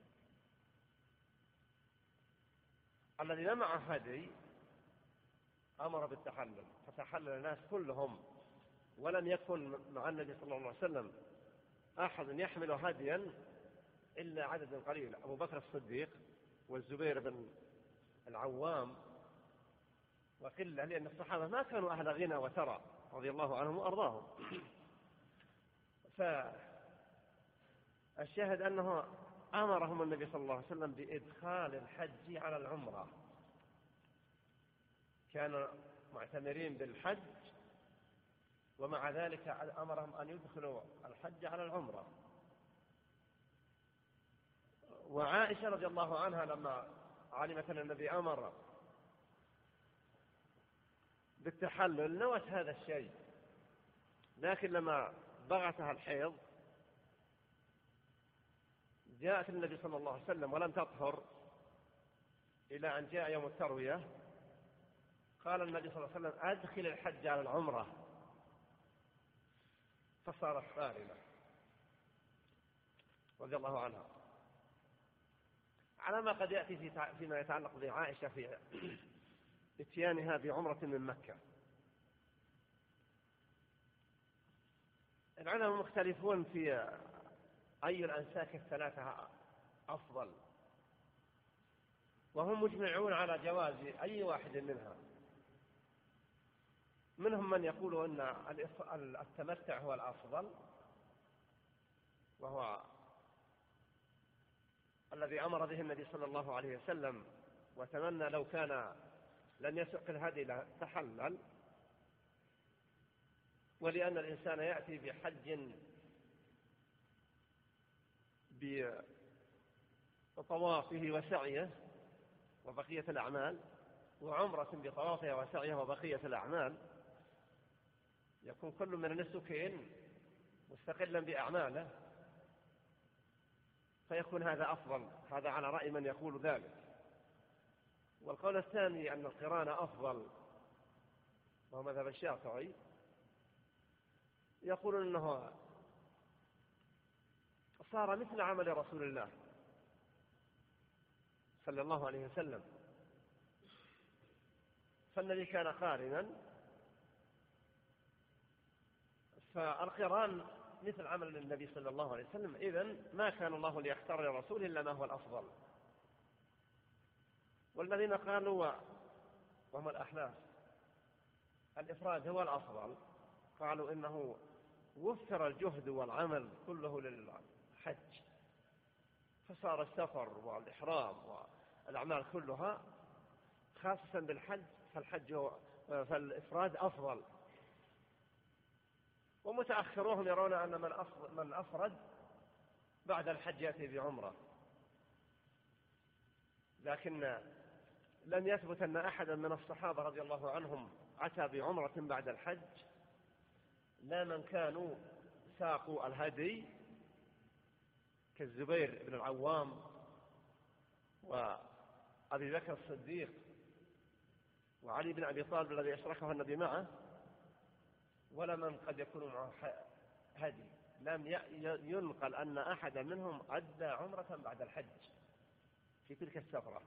الذي لم معه هدي أمر بالتحلل، فتحلل الناس كلهم، ولم يكن مع النبي صلى الله عليه وسلم أحد يحمل هديا إلا عدد قليل: أبو بكر الصديق والزبير بن العوام وقلة، لأن الصحابة ما كانوا أهل غنى وترى رضي الله عنهم وأرضاهم. فالشاهد أنه أمرهم النبي صلى الله عليه وسلم بإدخال الحج على العمرة، كانوا معتمرين بالحج ومع ذلك أمرهم أن يدخلوا الحج على العمرة. وعائشة رضي الله عنها لما علمت أن النبي أمر بالتحلل نوت هذا الشيء، لكن لما بغتها الحيض جاءت النبي صلى الله عليه وسلم ولم تطهر إلى أن جاء يوم التروية، قال النبي صلى الله عليه وسلم: أدخل الحج على العمرة، فصارت صارمة رضي الله عنها، على ما قد يأتي فيما يتعلق بعائشة في اتيانها بعمرة من مكة. العلماء مختلفون في أي الأنساك الثلاثة أفضل، وهم مجمعون على جواز أي واحد منها. منهم من يقول أن التمتع هو الأفضل، وهو الذي أمر به النبي صلى الله عليه وسلم، وتمنى لو كان لن يسق الهدي لتحلل. ولأن الإنسان يأتي بحج بطوافه وسعيه وبقية الأعمال، وعمرة بطوافها وسعيه وبقية الأعمال، يكون كل من النسكين مستقلا بأعماله، فيكون هذا أفضل. هذا على رأي من يقول ذلك. والقول الثاني أن القران أفضل، وهو مذهب الشافعي، يقولون أنه صار مثل عمل رسول الله صلى الله عليه وسلم، فالذي كان قارنا، فالقران مثل عمل النبي صلى الله عليه وسلم. إذن ما كان الله ليختار لرسوله إلا ما هو الأفضل. والذين قالوا وهم الأحناف الإفراد هو الأفضل، قالوا إنه وفر الجهد والعمل كله للحج، فصار السفر والإحرام والأعمال كلها خاصة بالحج، فالحج فالإفراد أفضل. ومتأخروهم يرون أن من أفرد بعد الحج يأتي بعمرة، لكن لم يثبت أن أحدا من الصحابة رضي الله عنهم أتى بعمرة بعد الحج، لا من كانوا ساقوا الهدي كالزبير بن العوام وأبي بكر الصديق وعلي بن أبي طالب الذي أشركه النبي معه، ولا من قد يكون معه هدي. لم ينقل أن أحدا منهم أدى عمرة بعد الحج في تلك السفرة.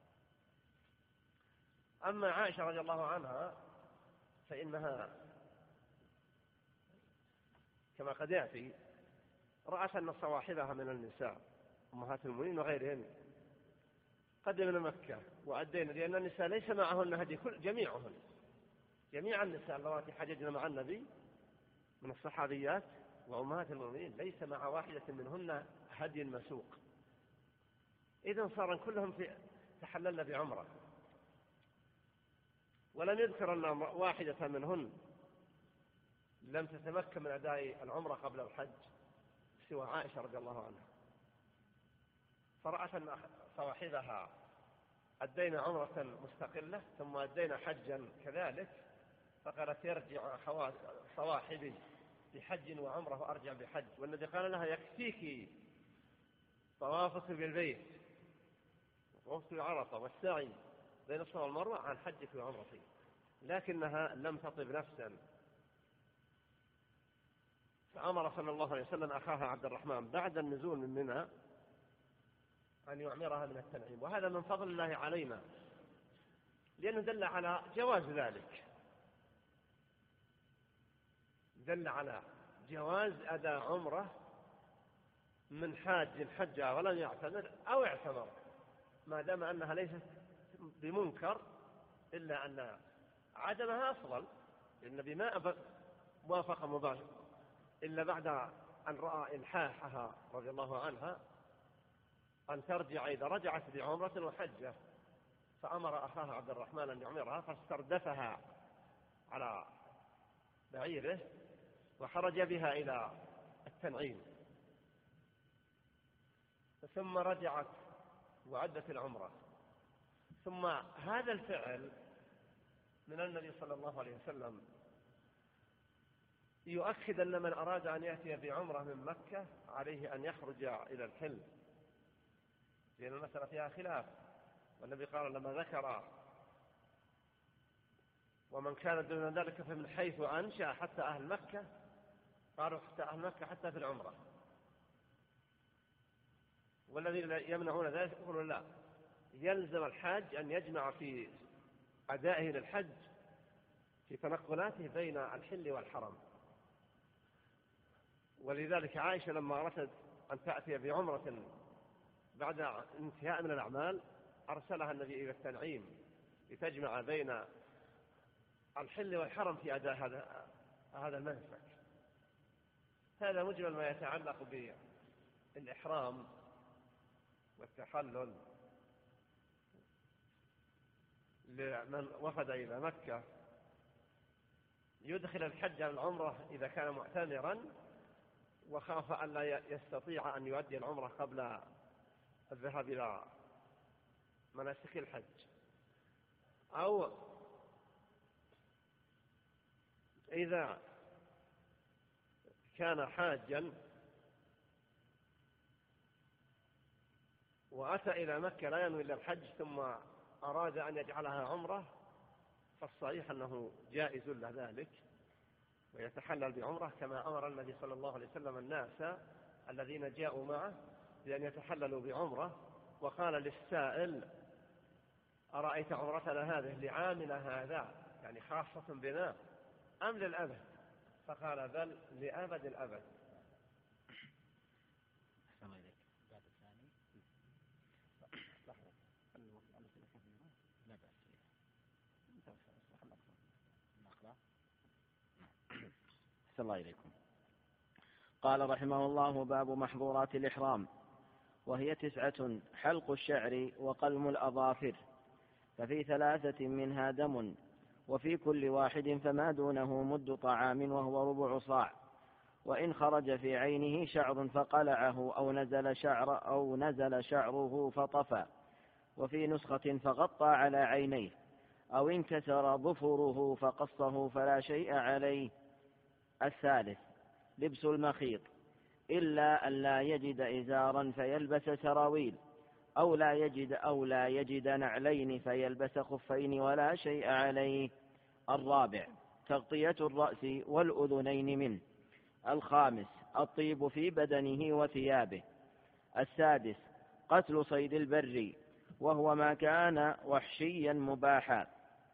أما عائشة رضي الله عنها فإنها كما قد يأتي رأت أن صواحبها من النساء أمهات المؤمنين وغيرهن قدمن مكة وأدين، لأن النساء ليس معهن هدي، كل جميعهن جميع النساء اللواتي حججن مع النبي من الصحابيات وأمهات المؤمنين ليس مع واحدة منهن هدي مسوق. إذن صار كلهم في تحللن بعمرة، ولم يذكر أن واحدة منهن لم تتمكن من أداء العمرة قبل الحج سوى عائشة رضي الله عنها، فرأت أن صواحبها أدينا عمرة مستقلة ثم أدينا حجا كذلك، فقالت يرجع صواحبي بحج وعمرة وأرجع بحج. والنبي قال لها يكفيك طوافك بالبيت وطوفك بعرفة والسعي بين الصفا والمروة عن حجك وعمرتك، لكنها لم تطب نفسا، فأمر صلى الله عليه وسلم أخاها عبد الرحمن بعد النزول من منى أن يعمرها من التنعيم. وهذا من فضل الله علينا، لأنه دل على جواز ذلك، دل على جواز أداء عمرة من حاج حج ولم يعتمر أو اعتمر، ما دام أنها ليست بمنكر، إلا أن عدمها أفضل. النبي ما وافق مباشرة إلا بعد أن رأى إلحاحها رضي الله عنها أن ترجع إذا رجعت بعمرة وحجة، فأمر أخاها عبد الرحمن أن يعمرها، فاستردفها على بعيره وخرج بها إلى التنعيم، ثم رجعت وعدت العمرة. ثم هذا الفعل من النبي صلى الله عليه وسلم يؤكد أن من أراد أن يأتي بعمرة من مكة عليه أن يخرج إلى الحل، لأن المسألة فيها خلاف. والنبي قال لما ذكر ومن كان دون ذلك فمن حيث أنشأ حتى أهل مكة، قالوا حتى أهل مكة حتى في العمرة. والذين يمنعون ذلك يقولون لا، يلزم الحاج أن يجمع في أدائه للحج في تنقلاته بين الحل والحرم. ولذلك عائشة لما أردت أن تأتي بعمرة بعد انتهاء من الأعمال أرسلها النبي إلى التنعيم لتجمع بين الحل والحرم في أداء هذا هذا المنسك. هذا مجمل ما يتعلق الإحرام والتحلل لمن وفد إلى مكة يدخل الحج على العمرة إذا كان معتمرا وخاف أن لا يستطيع أن يؤدي العمرة قبل الذهاب إلى مناسك الحج، أو إذا كان حاجا وأتى إلى مكة لا ينوي إلا الحج ثم أراد أن يجعلها عمرة، فالصحيح أنه جائز له ذلك ويتحلل بعمرة، كما أمر النبي صلى الله عليه وسلم الناس الذين جاءوا معه بأن يتحللوا بعمرة، وقال للسائل: أرأيت عمرتنا هذه لعامنا هذا، يعني خاصة بنا، أم للأبد؟ فقال: بل لأبد الأبد. الله إليكم. قال رحمه الله: باب محظورات الإحرام، وهي تسعة: حلق الشعر وقلم الأظافر، ففي ثلاثة منها دم، وفي كل واحد فما دونه مد طعام وهو ربع صاع، وإن خرج في عينه شعر فقلعه أو نزل شعر أو نزل شعره فطفى، وفي نسخة فغطى على عينيه، أو انكسر ظفره فقصه فلا شيء عليه. الثالث: لبس المخيط، إلا أن لا يجد إزارا فيلبس سراويل، أو لا يجد أو لا يجد نعلين فيلبس خفين ولا شيء عليه. الرابع: تغطية الرأس والأذنين منه. الخامس: الطيب في بدنه وثيابه. السادس: قتل صيد البر، وهو ما كان وحشيا مباحا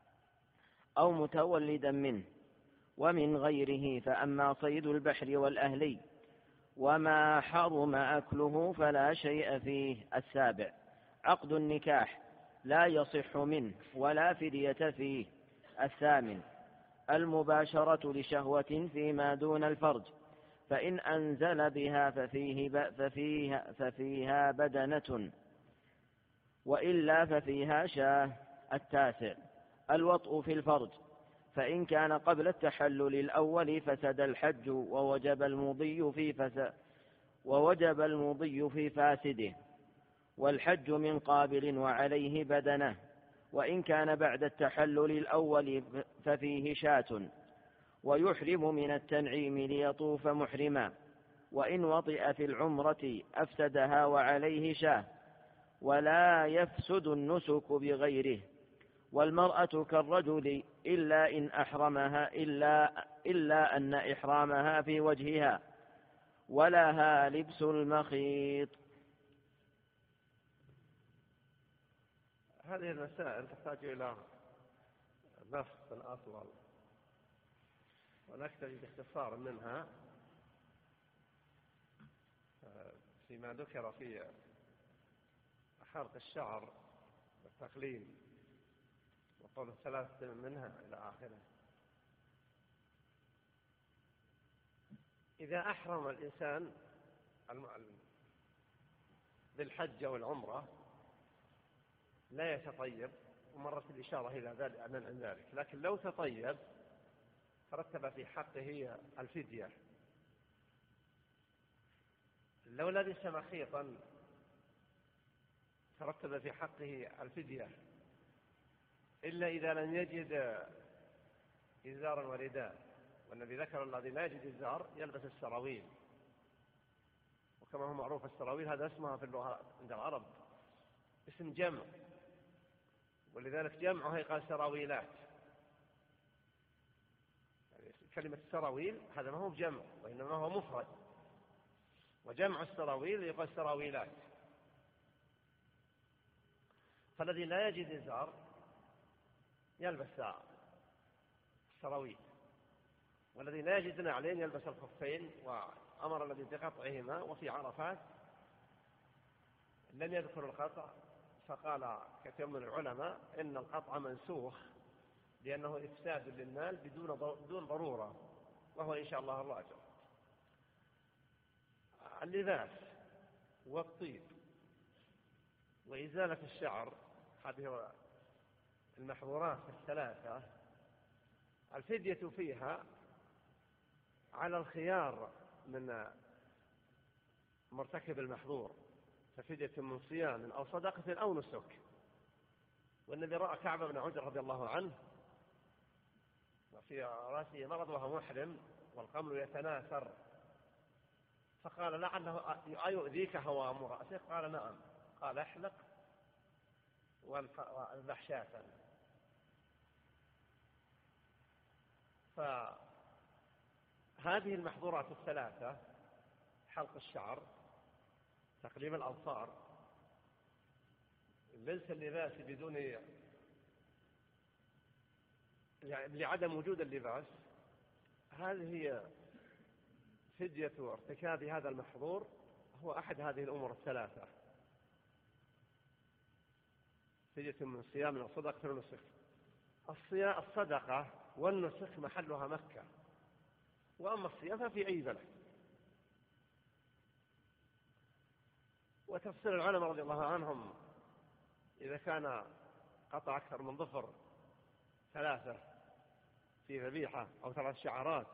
أو متولدا منه. ومن غيره فأما صيد البحر والأهلي وما حرم أكله فلا شيء فيه. السابع: عقد النكاح، لا يصح منه ولا فدية فيه. الثامن: المباشرة لشهوة فيما دون الفرج، فإن أنزل بها ففيه ففيها, ففيها بدنة، وإلا ففيها شاه. التاسع: الوطء في الفرج، فإن كان قبل التحلل الأول فسد الحج ووجب المضي في فسد ووجب المضي في فاسده، والحج من قابل وعليه بدنه، وإن كان بعد التحلل الأول ففيه شاة، ويحرم من التنعيم ليطوف محرما، وإن وطئ في العمرة أفسدها وعليه شاه، ولا يفسد النسك بغيره. والمرأة كالرجل إلا إن أحرمها إلا, إلا أن إحرامها في وجهها، ولها لبس المخيط. هذه المسائل تحتاج إلى بحث أطول، ونكتفي باختصار منها فيما ذكر في حلق الشعر والتقليم وقول ثلاثة منها إلى آخره. إذا أحرم الإنسان بالحج والعمرة لا يتطيب، ومرت الإشارة إلى ذلك عن ذلك، لكن لو تطيب ترتب في حقه الفدية. لو لبس مخيطا ترتب في حقه الفدية، إلا إذا لم يجد إزارا ورداء، والنبي ذكر الذي لا يجد إزار يلبس السراويل، وكما هو معروف السراويل هذا اسمها في اللغة عند العرب اسم جمع، ولذلك جمعها يقال سراويلات. يعني كلمة سراويل هذا ما هو بجمع وإنما هو مفرد، وجمع السراويل يقال سراويلات. فالذي لا يجد إزار يلبس السراويل، والذي لا يجد نعلين يلبس الخفين، وأمر الذي بقطعهما. وفي عرفات لم يذكر القطع، فقال كثير من العلماء إن القطع منسوخ لأنه إفساد للمال بدون ضرورة، وهو إن شاء الله الراجع. اللباس والطيب وإزالة الشعر، هذه المحظورات الثلاثة الفدية فيها على الخيار من مرتكب المحظور، ففدية من صيام أو صدقة أو نسك. والنبي رأى كعب بن عجرة رضي الله عنه وفي رأسه مرض وهو محرم والقمل يتناثر، فقال لعله أيؤذيك هوام رأسه؟ قال نعم. قال احلق واذبح شاة. فهذه المحظورات الثلاثة: حلق الشعر، تقليم الأظفار، لبس اللباس بدون يعني لعدم وجود اللباس، هذه هي فدية ارتكاب هذا المحظور، هو أحد هذه الأمور الثلاثة: فدية من صيام أو صدقة أو نسك. الصدقة والنسك محلها مكة، وأما الصيام ففي أي بلد. وتفسير العلماء رضي الله عنهم إذا كان قطع أكثر من ظفر ثلاثة في ذبيحة أو ثلاث شعرات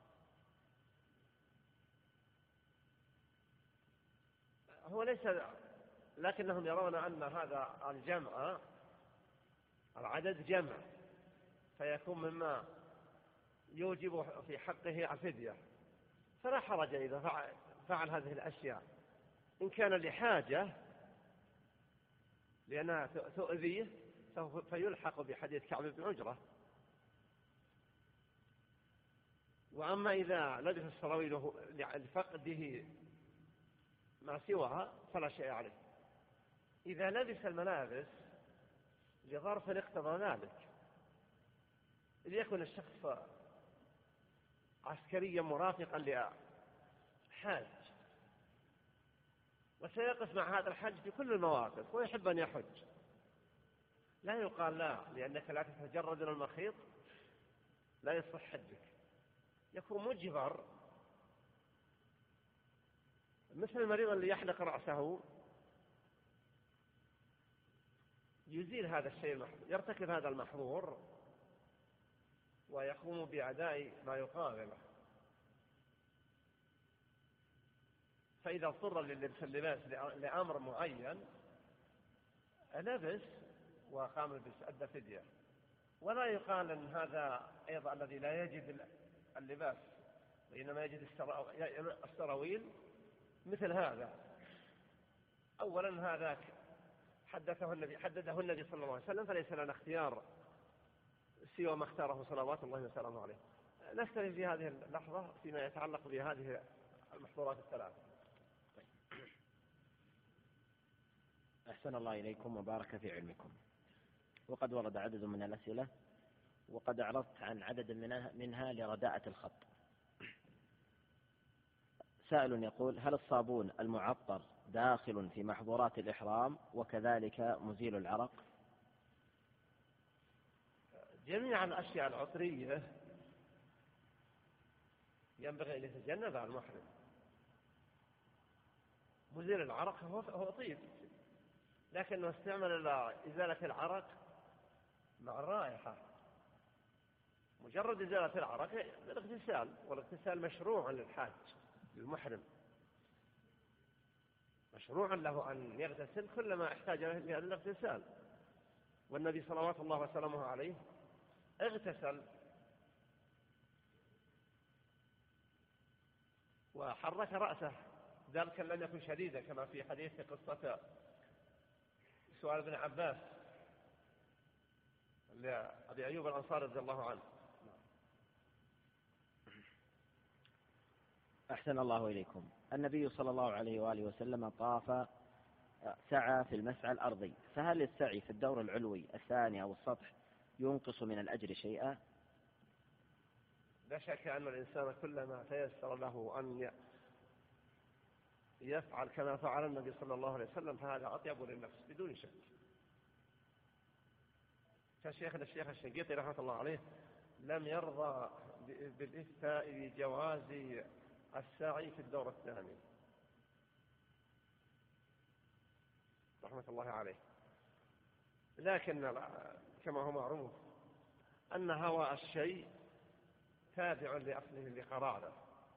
هو ليس، لكنهم يرون أن هذا الجمع العدد جمع فيكون مما يوجب في حقه الفدية، فلا حرج إذا فعل, فعل هذه الأشياء إن كان لحاجة لأنها تؤذيه فيلحق بحديث كعب بن عجرة. وأما إذا لبس السراويل لفقده ما سواها فلا شيء عليه. إذا لبس الملابس لظرف اقتضى ذلك، ليكن الشخص عسكريا مرافقا لحاج وسيقف مع هذا الحج في كل المواقف ويحب أن يحج، لا يقال لا لأنك لا تتجرد من المخيط لا يصح حجك، يكون مجبر مثل المريض اللي يحلق رأسه يزيل هذا الشيء المحظور، يرتكب هذا المحظور ويقوم بأداء ما يقابله. فإذا اضطر للبس اللباس لأمر معين لبس وقام بلبس أدى فدية. ولا يقال أن هذا أيضا الذي لا يجد اللباس وإنما يجد السراويل مثل هذا. أولا هذا حدثه النبي حدده النبي صلى الله عليه وسلم، فليس لنا اختيار سوى ما اختاره صلوات الله وسلامه عليه. نستفيد في هذه اللحظة فيما يتعلق بهذه المحظورات الثلاثة. أحسن الله إليكم وبارك في علمكم. وقد ورد عدد من الأسئلة وقد أعرضت عن عدد منها لرداءة الخط. سائل يقول: هل الصابون المعطر داخل في محظورات الإحرام وكذلك مزيل العرق؟ جميع الأشياء العطرية ينبغي أن يتجنبها المحرم. مزيل العرق هو طيب، لكنه استعمل إزالة العرق مع الرائحة. مجرد إزالة العرق الاغتسال، والاغتسال مشروع للحاج للمحرم، مشروع له أن يغتسل كلما احتاج إلى الاغتسال. والنبي صلوات الله وسلامه عليه اغتسل وحرك رأسه، ذلك لم يكن شديدا كما في حديث قصة سؤال ابن عباس لأبي أيوب الأنصاري رضي الله عنه. أحسن الله إليكم. النبي صلى الله عليه وآله وسلم طاف سعى في المسعى الأرضي، فهل السعي في الدور العلوي الثاني أو السطح ينقص من الأجر شيئا؟ لا شك أن الإنسان كلما تيسر له أن يفعل كما فعل النبي صلى الله عليه وسلم فهذا أطيب للنفس بدون شك. فشيخنا الشيخ الشنقيطي رحمة الله عليه لم يرضى بالإفتاء بجواز السعي في الدور الثاني، رحمة الله عليه. لكن كما هو معروف أن هواء الشيء تابع لأصله لقراره،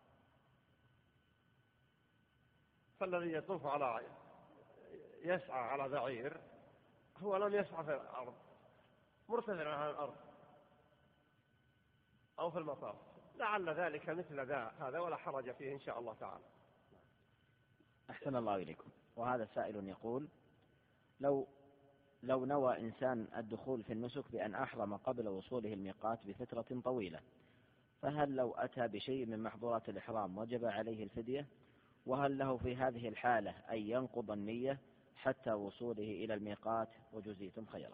فالذي يطوف على يسعى على بعير هو لم يسعى في الأرض مرتفع عن الأرض أو في المطاف، لعل ذلك مثل هذا ولا حرج فيه إن شاء الله تعالى. أحسن الله إليكم. وهذا سائل يقول: لو لو نوى إنسان الدخول في النسك بأن أحرم قبل وصوله الميقات بفترة طويلة، فهل لو أتى بشيء من محظورات الإحرام وجب عليه الفدية؟ وهل له في هذه الحالة أن ينقض النية حتى وصوله إلى الميقات؟ وجزيتم خيرا.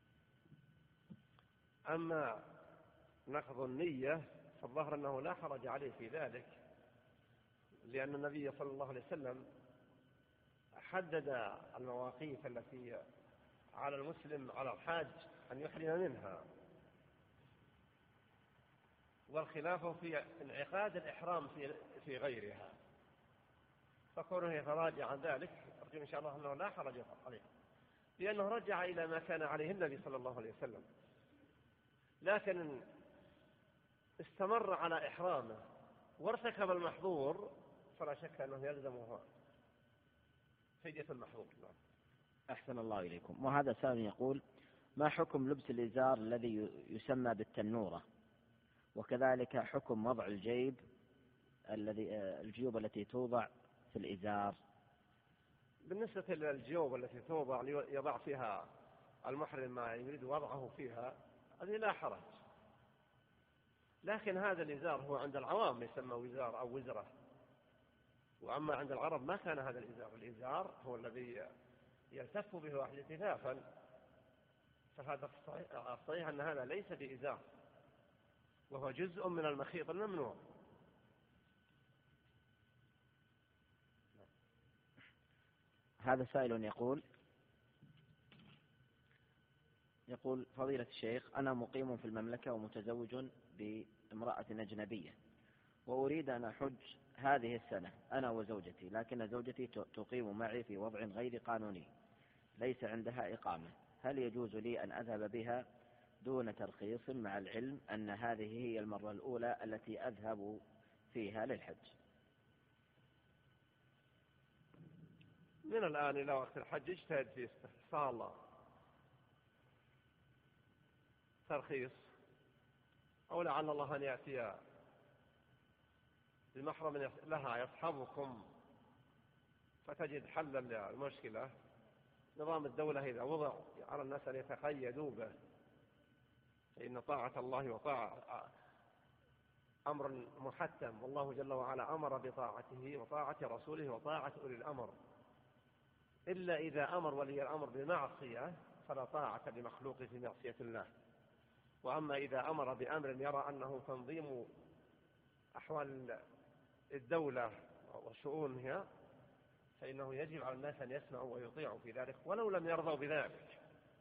أما نقض النية فالظاهر أنه لا حرج عليه في ذلك، لأن النبي صلى الله عليه وسلم حدد المواقيت التي على المسلم على الحاج أن يحرم منها، والخلاف في انعقاد الإحرام في في غيرها، فكونه يتراجع عن ذلك أرجو إن شاء الله أنه لا حرج عليه، لأنه رجع إلى ما كان عليه النبي صلى الله عليه وسلم. لكن استمر على إحرامه وارتكب المحظور فلا شك أنه يلزمه فدية المحظور. أحسن الله إليكم. وهذا سائل يقول: ما حكم لبس الإزار الذي يسمى بالتنورة؟ وكذلك حكم وضع الجيب الذي الجيوب التي توضع في الإزار؟ بالنسبة للجيوب التي توضع يضع فيها المحرم ما يريد وضعه فيها هذه لا حرج، لكن هذا الإزار هو عند العوام يسمى وزار أو وزرة، وأما عند العرب ما كان هذا الإزار. الإزار هو الذي يلتف به واحد التفافا، فهذا الصحيح أن هذا ليس بإزار وهو جزء من المخيط الممنوع. هذا سائل يقول يقول فضيلة الشيخ: أنا مقيم في المملكة ومتزوج بامرأة أجنبية، وأريد أن أحج هذه السنة أنا وزوجتي، لكن زوجتي تقيم معي في وضع غير قانوني ليس عندها إقامة، هل يجوز لي أن أذهب بها دون ترخيص، مع العلم أن هذه هي المرة الأولى التي أذهب فيها للحج؟ من الآن إلى وقت الحج اجتهد في استحصال ترخيص، أو لعل الله أن يأتي بمحرم لها يصحبكم فتجد حلا للمشكلة. نظام الدولة إذا وضع على الناس أن يتقيدوا به، فإن طاعة الله وطاعة أمر محتم، والله جل وعلا أمر بطاعته وطاعة رسوله وطاعة أولي الأمر، إلا إذا أمر ولي الأمر بمعصية فلا طاعة لمخلوق في معصية الله. وأما إذا أمر بأمر يرى أنه تنظيم أحوال الدولة وشؤونها فإنه يجب على الناس أن يسمعوا ويطيعوا في ذلك ولو لم يرضوا بذلك،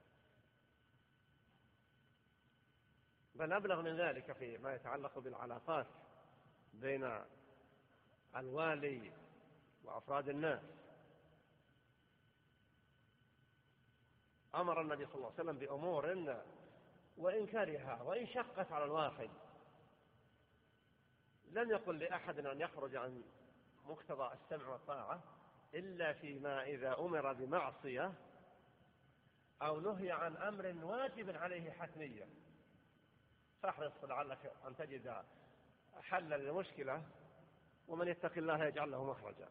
بل أبلغ من ذلك فيما يتعلق بالعلاقات بين الوالي وأفراد الناس. أمر النبي صلى الله عليه وسلم بأمور وإن كرهها وإن شقت على الواحد لم يقل لأحد أن يخرج عن مقتضى السمع والطاعة إلا فيما إذا أمر بمعصية أو نهي عن أمر واجب عليه حتمية، فاحرص لعلك أن تجد حلا للمشكلة، ومن يتق الله يجعل له مخرجا.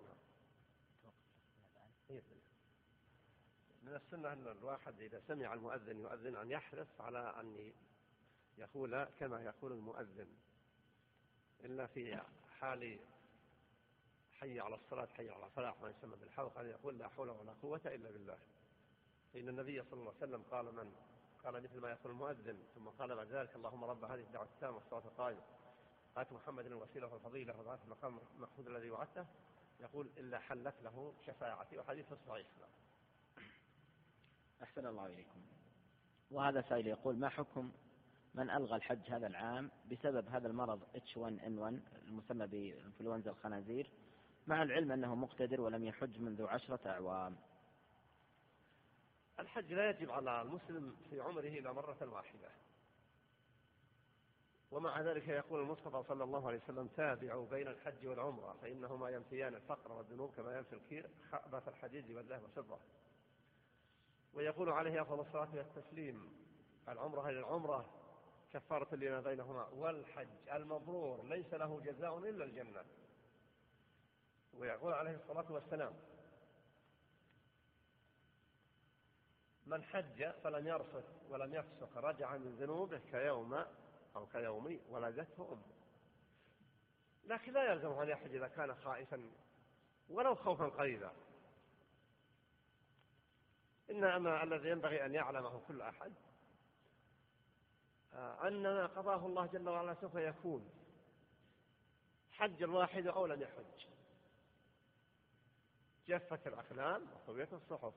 من السنة أن الواحد إذا سمع المؤذن يؤذن أن يحرص على أن يقول كما يقول المؤذن، إلا في حال حي على الصلاة حي على الفلاح ما يسمى بالحوق أن يقول لا حول ولا قوة إلا بالله. فإن النبي صلى الله عليه وسلم قال من قال مثل ما يقول المؤذن ثم قال بعد ذلك اللهم رب هذه الدعوة التامة والصلاة القائمة آت محمد الوسيلة والفضيلة وبعث المقام المحمود الذي وعدته، يقول إلا حلت له شفاعتي، وحديث صحيح. أحسن الله إليكم. وهذا سائل يقول: ما حكم من ألغى الحج هذا العام بسبب هذا المرض إتش وان إن وان المسمى بإنفلونزا الخنازير، مع العلم أنه مقتدر ولم يحج منذ عشرة أعوام؟ الحج لا يجب على المسلم في عمره إلا مرة واحدة، ومع ذلك يقول المصطفى صلى الله عليه وسلم: تابعوا بين الحج والعمرة فإنهما ينفيان الفقر والذنوب كما ينفي الكير خبث الحديد والذهب والفضة. ويقول عليه أفضل الصلاة والتسليم: العمرة إلى العمرة كفارة لما بينهما، والحج المبرور ليس له جزاء إلا الجنة. ويقول عليه الصلاة والسلام: من حج فلم يرفث ولم يفسق رجع من ذنوبه كيوم أو كيوم ولدته أمه. لكن لا يلزمه أن يحج إذا كان خائفا ولو خوفا قليلا، إنما الذي ينبغي أن يعلمه كل أحد أن ما قضاه الله جل وعلا سوف يكون، حج الواحد أو لم يحج. جفت الأقلام وطويت الصحف.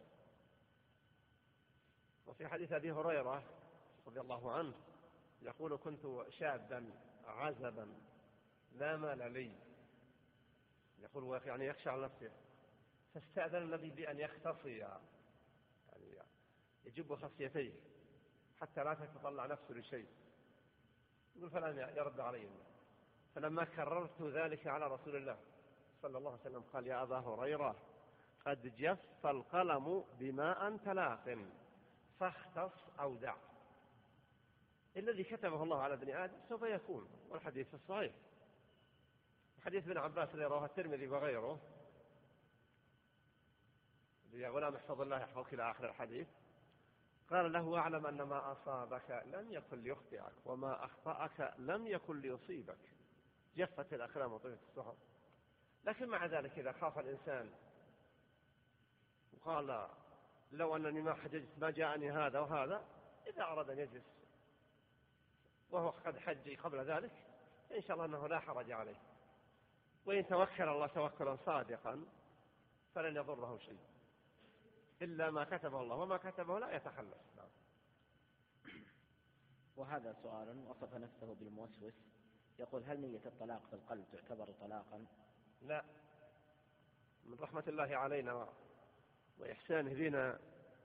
وفي حديث أبي هريرة رضي الله عنه يقول: كنت شابا عزبا لا مال لي، يقول يعني يخشى على نفسه، فاستأذن النبي بأن يختصي، يعني يجب خصيتيه حتى لا تتطلع نفسه لشيء. يقول فلن يرد علي. فلما كررت ذلك على رسول الله صلى الله عليه وسلم قال: يا أبا هريرة قد جف القلم بما أنت لاق فاختص أو دع. الذي كتبه الله على ابن آدم سوف يكون. والحديث الصحيح حديث ابن عباس الذي رواه الترمذي وغيره: يا غلام احفظ الله يحفظك إلى آخر الحديث. قال له: أعلم أن ما أصابك لم يكن ليخطئك وما أخطأك لم يكن ليصيبك. جفت الأقلام وطويت الصحف. لكن مع ذلك إذا خاف الإنسان وقال: لو أنني ما حججت ما جاءني هذا وهذا، إذا أراد أن يجلس وهو قد حج قبل ذلك إن شاء الله أنه لا حرج عليه، وإن توكل الله توكلا صادقا فلن يضره شيء إلا ما كتبه الله، وما كتبه لا يتخلف. وهذا سؤال وصف نفسه بالموسوس، يقول: هل نية الطلاق في القلب تعتبر طلاقا؟ لا. من رحمة الله علينا وإحسانه بنا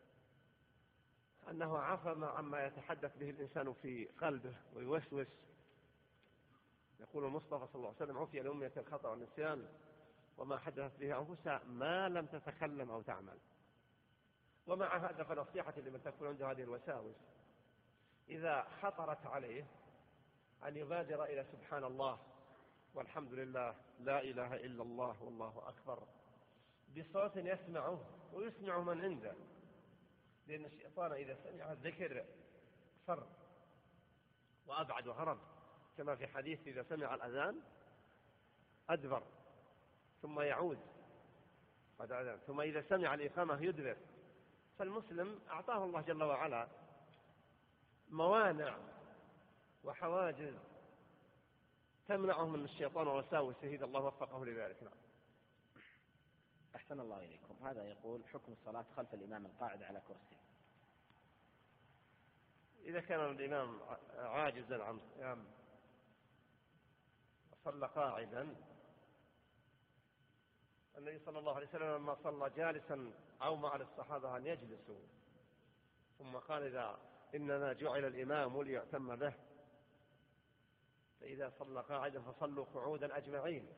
أنه عفى عما يتحدث به الإنسان في قلبه ويوسوس. يقول المصطفى صلى الله عليه وسلم: عفي لأمة الخطأ والنسيان وما حدثت به أنفسها ما لم تتكلم أو تعمل. ومع هذا فنصيحتي لمن تكون عنده هذه الوساوس إذا خطرت عليه أن يبادر إلى سبحان الله والحمد لله لا إله إلا الله والله أكبر بصوت يسمعه ويسمع من عنده، لأن الشيطان إذا سمع الذكر فر وأبعد وهرب، كما في حديث: إذا سمع الأذان أدبر ثم يعود بعد الأذان، ثم إذا سمع الإقامة يدبر. فالمسلم أعطاه الله جل وعلا موانع وحواجز تمنعه من الشيطان ووساوسه إذا الله وفقه لذلك. نعم. أحسن الله إليكم. هذا يقول: حكم الصلاة خلف الإمام القاعد على كرسي. إذا كان الإمام عاجزا عن القيام صلى قاعدا. النبي صلى الله عليه وسلم لما صلى جالسا أومأ للصحابة أن يجلسوا، ثم قال: إذا إنما جعل الإمام ليؤتم به، فإذا صلى قاعدا فصلوا قعودا أجمعين.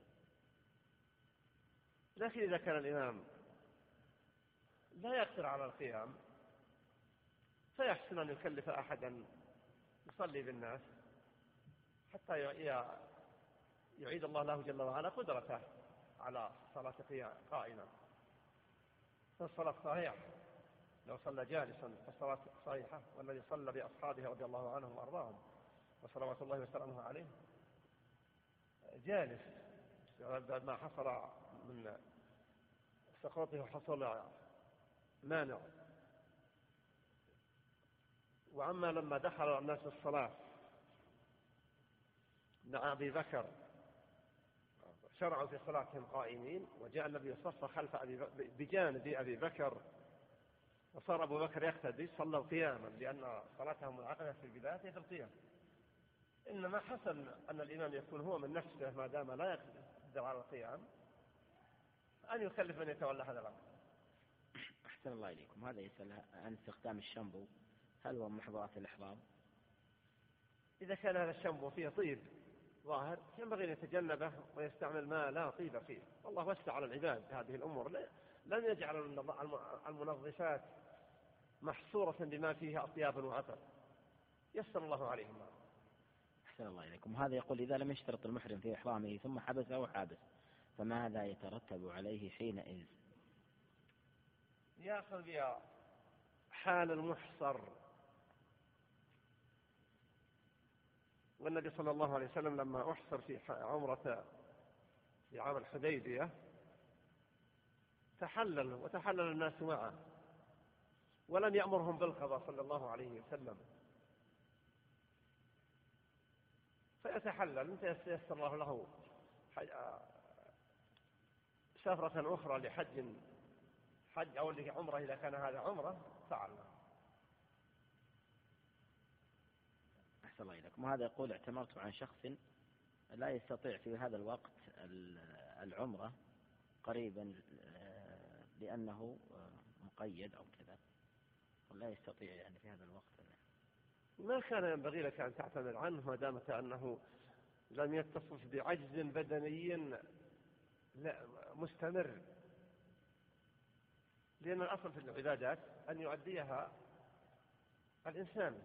لكن إذا كان الإمام لا يقدر على القيام فيحسن أن يكلف أحدا يصلي بالناس حتى يعيد الله له جل وعلا قدرته على صلاة قائما. فالصلاة صحيحة لو صلى جالسا فالصلاة صحيحة، والذي صلى بأصحابه رضي الله عنهم وأرضاهم وصلوات الله وسلامه عليه جالس ما حصل من سقوطه حصل مانع. وأما لما دخل الناس الصلاة مع أبي بكر شرعوا في صلاتهم قائمين، وجاء النبي صف خلف أبي بكر بجانب أبي بكر، وصار أبو بكر يقتدي، صلوا قياما لأن صلاتهم منعقدة في البداية في القيام. إنما حسن أن الإمام يكون هو من نفسه ما دام لا يقدر على القيام أن يكلف من يتولى هذا الأمر. أحسن الله إليكم. هذا يسأل عن استخدام الشامبو، هل هو من محظورات الإحرام؟ إذا كان هذا الشامبو فيه طيب ظاهر ينبغي أن يتجنبه ويستعمل ما لا طيب فيه. والله وسع على العباد هذه الأمور، لم يجعل المنظفات محصورة بما فيه أطياب وعطر، يسر الله عليهم. أحسن الله إليكم. هذا يقول إذا لم يشترط المحرم في إحرامه ثم حبسه حابس فماذا يترتب عليه حينئذ؟ يأخذ بها حال المحصر. والنبي صلى الله عليه وسلم لما أحصر في عمرة في عام الحديبية تحلل وتحلل الناس معه ولم يأمرهم بالقضاء صلى الله عليه وسلم، فيتحلل انت يسر الله له سفرة أخرى لحج حج أو لعمرة إذا كان هذا عمرة فعلنا. أحسن الله إليكم. وهذا يقول اعتمرت عن شخص لا يستطيع في هذا الوقت العمرة قريبا لأنه مقيد أو كذا، ولا يستطيع يعني في هذا الوقت. ما كان ينبغي لك أن تعتمر عنه ما دامت أنه لم يتصف بعجز بدني مستمر، لأن الأصل في العبادات أن يؤديها الإنسان،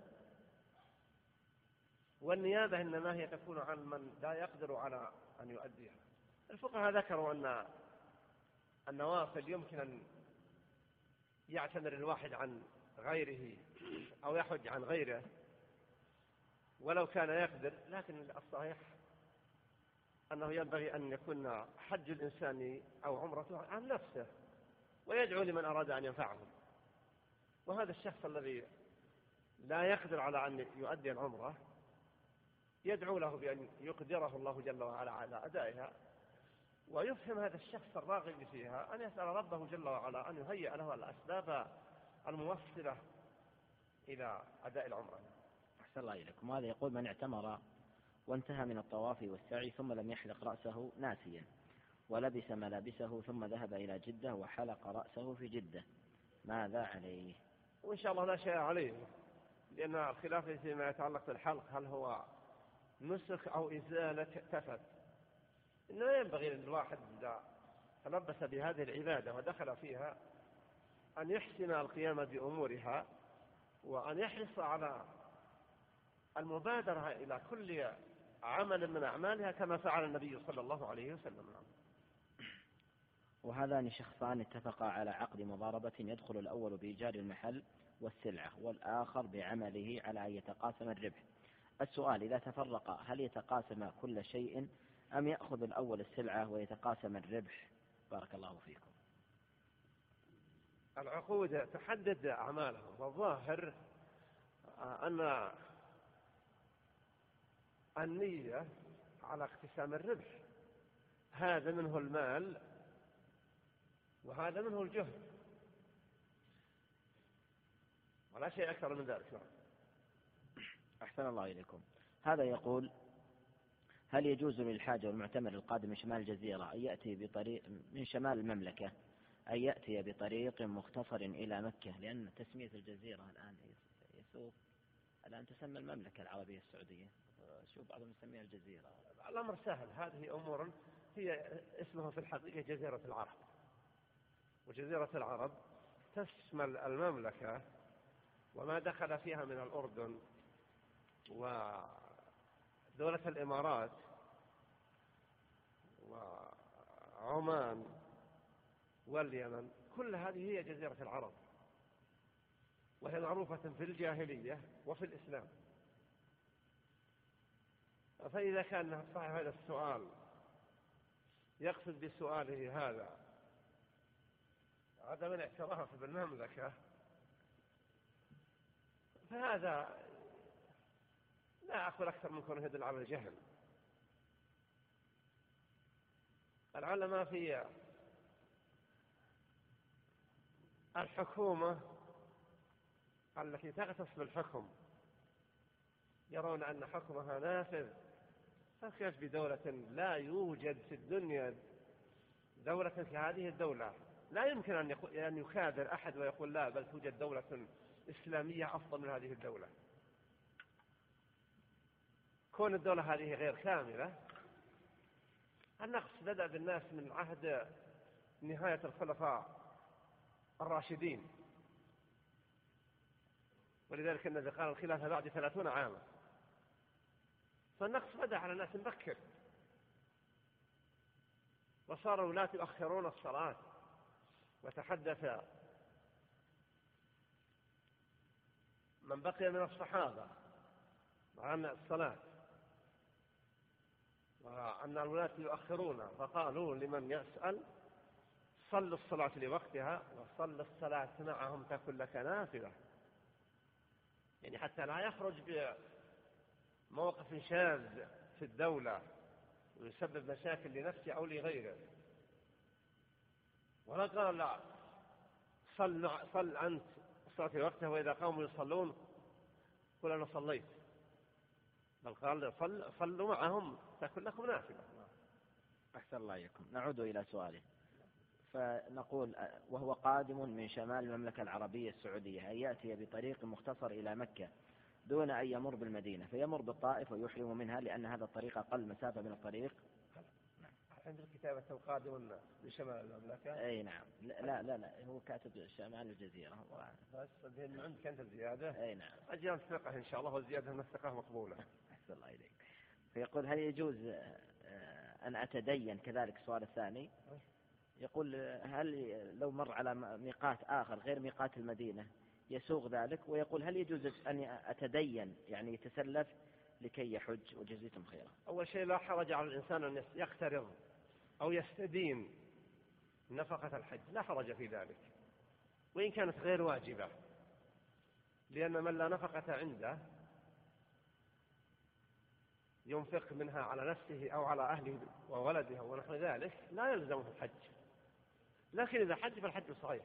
والنيابة إنما هي تكون عن من لا يقدر على أن يؤديها. الفقهاء ذكروا أن النوافل يمكن أن يعتمر الواحد عن غيره أو يحج عن غيره ولو كان يقدر، لكن الصحيح أنه ينبغي أن يكون حج الإنسان أو عمرته عن نفسه ويدعو لمن أراد أن ينفعه. وهذا الشخص الذي لا يقدر على أن يؤدي العمرة يدعو له بأن يقدره الله جل وعلا على أدائها، ويفهم هذا الشخص الراغب فيها أن يسأل ربه جل وعلا أن يهيئ له الأسباب الموصلة إلى أداء العمرة. أحسن الله إليكم. هذا يقول من اعتمر وانتهى من الطواف والسعي ثم لم يحلق رأسه ناسيا ولبس ملابسه ثم ذهب إلى جدة وحلق رأسه في جدة، ماذا عليه؟ وإن شاء الله لا شيء عليه، لأن الخلاف فيما يتعلق بالحلق هل هو نسخ أو إزالة تفت. إنه ينبغي للواحد إذا تلبس بهذه العبادة ودخل فيها أن يحسن القيام بأمورها وأن يحرص على المبادرة إلى كل عمل من أعمالها كما فعل النبي صلى الله عليه وسلم. وهذان شخصان اتفقا على عقد مضاربة يدخل الأول بإيجار المحل والسلعة والآخر بعمله على أن يتقاسم الربح. السؤال إذا تفرقا هل يتقاسم كل شيء أم يأخذ الأول السلعة ويتقاسم الربح؟ بارك الله فيكم. العقود تحدد أعمالهم، والظاهر أن النية على اقتسام الربح، هذا منه المال وهذا منه الجهد ولا شيء أكثر من ذلك. أحسن الله إليكم. هذا يقول هل يجوز للحاج والمعتمر القادم من شمال الجزيرة أن يأتي بطريق من شمال المملكة أن يأتي بطريق مختصر إلى مكة، لأن تسمية الجزيرة الآن يسوق الآن تسمى المملكة العربية السعودية، شو بعضهم يسميها الجزيرة. الأمر سهل، هذه أمور هي اسمها في الحقيقة جزيرة العرب، وجزيرة العرب تشمل المملكة وما دخل فيها من الأردن ودولة الإمارات وعمان واليمن، كل هذه هي جزيرة العرب، وهي معروفة في الجاهلية وفي الإسلام. فإذا كان صاحب هذا السؤال يقصد بسؤاله هذا عدم الاعتراف بالمملكة، فهذا لا أقول أكثر من كونه يدل على الجهل. العلماء في الحكومة التي تغتص بالحكم يرون أن حكمها نافذ، فكيف بدولة لا يوجد في الدنيا دولة كهذه الدولة لا يمكن أن يكابر أحد ويقول لا بل توجد دولة إسلامية أفضل من هذه الدولة. كون الدولة هذه غير كاملة. النقص بدأ بالناس من عهد نهاية الخلفاء الراشدين، ولذلك النبي قال الخلافة بعد ثلاثون عاما، فالنقص بدأ على الناس مبكر، وصار الولاة يؤخرون الصلاة. وتحدث من بقي من الصحابة عن الصلاة وأن الولاة يؤخرون، فقالوا لمن يسأل صل الصلاة لوقتها وصل الصلاة معهم تكن لك نافلة، يعني حتى لا يخرج بموقف شاذ في الدولة ويسبب مشاكل لنفسه أو لغيره. ولا قال لا صل, صل أنت الصلاة لوقتها وإذا قاموا يصلون قل أنا صليت، بل قال صل صلوا معهم تكن لكم نافلة. أحسن الله إليكم. نعود إلى سؤاله، فنقول وهو قادم من شمال المملكة العربية السعودية أن يأتي بطريق مختصر إلى مكة دون أن يمر بالمدينة، فيمر بالطائف ويحرم منها لأن هذا الطريق أقل مسافة من الطريق. عند الكتابة قادم من شمال المملكة. أي نعم. لا لا لا هو كاتب شمال الجزيرة. بس من عندك أنت الزيادة. أي نعم. أجل الثقة إن شاء الله، والزيادة من الثقة مقبولة. أحسن الله إليك. فيقول هل يجوز أن أتدين كذلك؟ السؤال الثاني يقول هل لو مر على ميقات آخر غير ميقات المدينة يسوغ ذلك؟ ويقول هل يجوز أن أتدين يعني يتسلف لكي يحج؟ وجزيتم خيرا. أول شيء لا حرج على الإنسان أن يقترض أو يستدين نفقة الحج، لا حرج في ذلك وإن كانت غير واجبة، لأن من لا نفقة عنده ينفق منها على نفسه أو على أهله وولده ونحو ذلك لا يلزمه الحج. لكن إذا حج فالحج صحيح.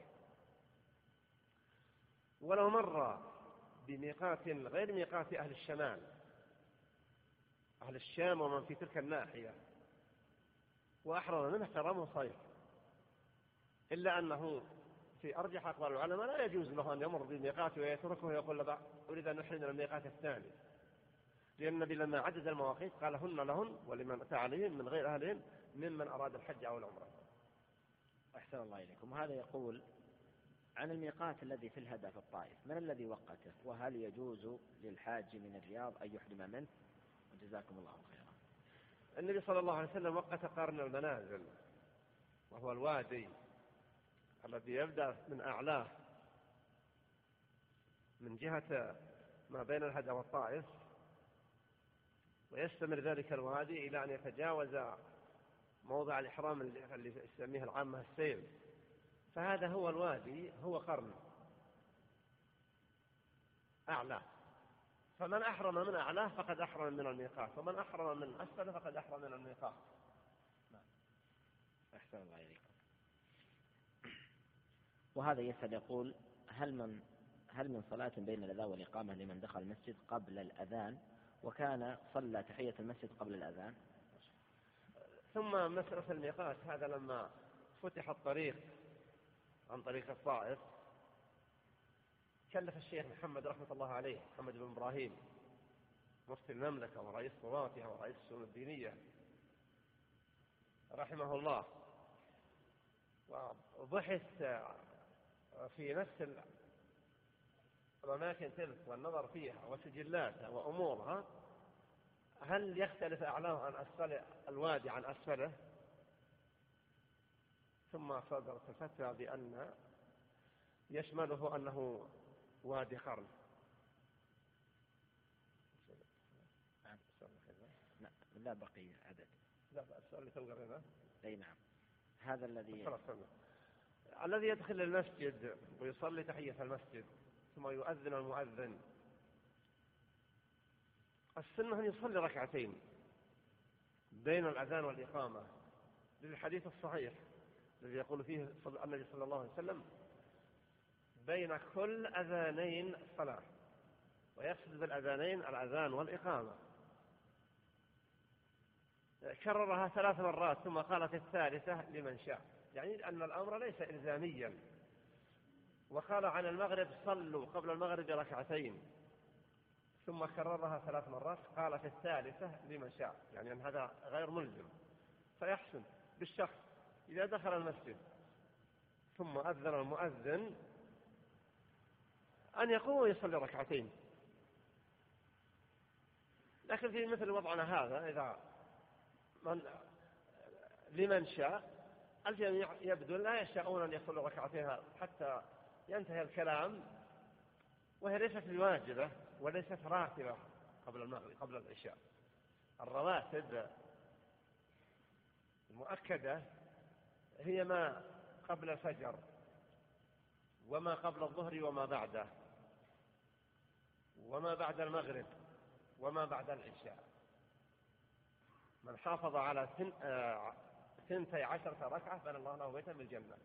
ولو مر بميقات غير ميقات أهل الشمال أهل الشام ومن في تلك الناحية وأحرم منه حرامه صحيح، إلا أنه في أرجح أقوال العلماء لا يجوز له أن يمر بالميقات ويتركه ويقول له أريد أن نحرم من الميقات الثاني، لأن النبي لما عدد المواقيت قال هن لهن ولمن أتى عليهم من غير أهلهم ممن أراد الحج أو العمرة. أحسن الله إليكم. وهذا يقول عن الميقات الذي في الهدى في الطائف من الذي وقته؟ وهل يجوز للحاج من الرياض أن يحرم منه؟ وجزاكم الله خيرا. النبي صلى الله عليه وسلم وقت قرن المنازل، وهو الوادي الذي يبدأ من أعلاه من جهة ما بين الهدى والطائف، ويستمر ذلك الوادي إلى أن يتجاوز موضع الإحرام اللي يسميه العامة السيل، فهذا هو الوادي هو قرن أعلى، فمن أحرم من أعلاه فقد أحرم من الميقات، ومن أحرم من أسفل فقد أحرم من الميقات. أحسن الله إليكم. وهذا يسأل يقول هل من هل من صلاة بين الأذان والإقامة لمن دخل المسجد قبل الأذان وكان صلى تحية المسجد قبل الأذان؟ ثم مسألة الميقات هذا لما فتح الطريق عن طريق الطائف كلف الشيخ محمد رحمة الله عليه محمد بن إبراهيم مفتي المملكة ورئيس قضاتها ورئيس الشؤون الدينية رحمه الله، وبحث في نفس الأماكن تلك والنظر فيها وسجلاتها وأمورها هل يختلف أعلاه عن أسفل الوادي عن أسفله، ثم صدرت الفتوى بأن يشمله أنه وادي قرن. لا بقية عدد. لا بأس. السؤال اللي تنقر هنا. أي نعم. هذا الذي الذي يدخل المسجد ويصلي تحية المسجد ثم يؤذن المؤذن، السنة أن يصلي ركعتين بين الأذان والإقامة للحديث الصحيح الذي يقول فيه النبي صلى الله عليه وسلم بين كل أذانين صلاة، ويقصد بالأذانين الأذان والإقامة. كررها ثلاث مرات ثم قال في الثالثة لمن شاء، يعني أن الأمر ليس إلزاميا. وقال عن المغرب صلوا قبل المغرب ركعتين، ثم كررها ثلاث مرات، قال في الثالثة لمن شاء، يعني أن هذا غير ملزم. فيحسن بالشخص إذا دخل المسجد ثم أذن المؤذن أن يقوم ويصلي ركعتين. لكن في مثل وضعنا هذا إذا من لمن شاء، الجميع يبدو لا يشاءون أن يصلوا ركعتين حتى ينتهي الكلام، وهي ليست واجبة وليست راتبة قبل المغرب قبل العشاء. الرواتب المؤكدة هي ما قبل الفجر وما قبل الظهر وما بعده وما بعد المغرب وما بعد العشاء. من حافظ على ثنتي عشرة ركعة بنى الله له بيتا من الجنة.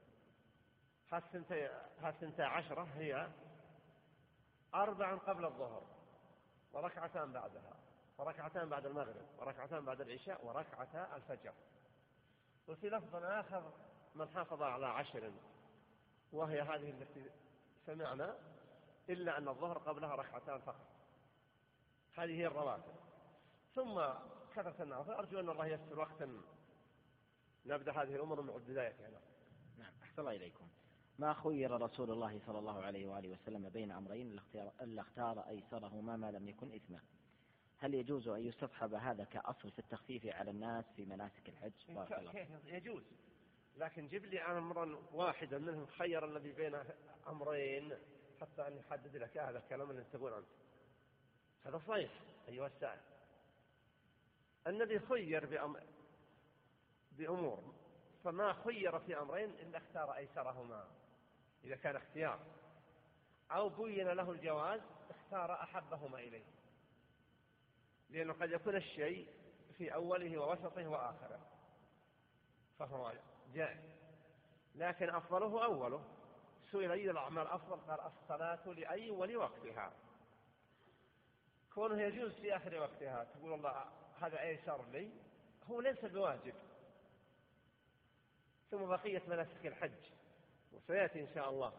هالثنتي عشرة هي أربع قبل الظهر وركعتان بعدها وركعتان بعد المغرب وركعتان بعد العشاء وركعتا الفجر. وفي لفظ آخر من حافظ على عشر، وهي هذه التي سمعنا، إلا أن الظهر قبلها ركعتان فقط. هذه هي الرواتب. ثم كثرة النوافل. أرجو أن الله ييسر وقتا نبدأ هذه الأمور من بدايتها. يعني. نعم، أحسن الله إليكم. ما خير رسول الله صلى الله عليه وآله وسلم بين أمرين إلا اختار أيسرهما ما لم يكن إثما. هل يجوز أن يستصحب هذا كأصل في التخفيف على الناس في مناسك الحج؟ يجوز، لكن جيب لي أمرا واحدا منهم خير الذي بين أمرين حتى أن يحدد لك هذا الكلام اللي تقول أنت. هذا صحيح أيها السائل. النبي خير بأمر بأمور، فما خير في أمرين إلا اختار أيسرهما إذا كان اختيار، أو بين له الجواز اختار أحبهما إليه، لأنه قد يكون الشيء في أوله ووسطه وآخره فهو جائز، لكن أفضله أوله. سئل أي الأعمال أفضل؟ قال الصلاة لأي ولوقتها. كونه يجوز في آخر وقتها تقول الله هذا أيسر لي، هو ليس بواجب. ثم بقية مناسك الحج وسيأتي إن شاء الله.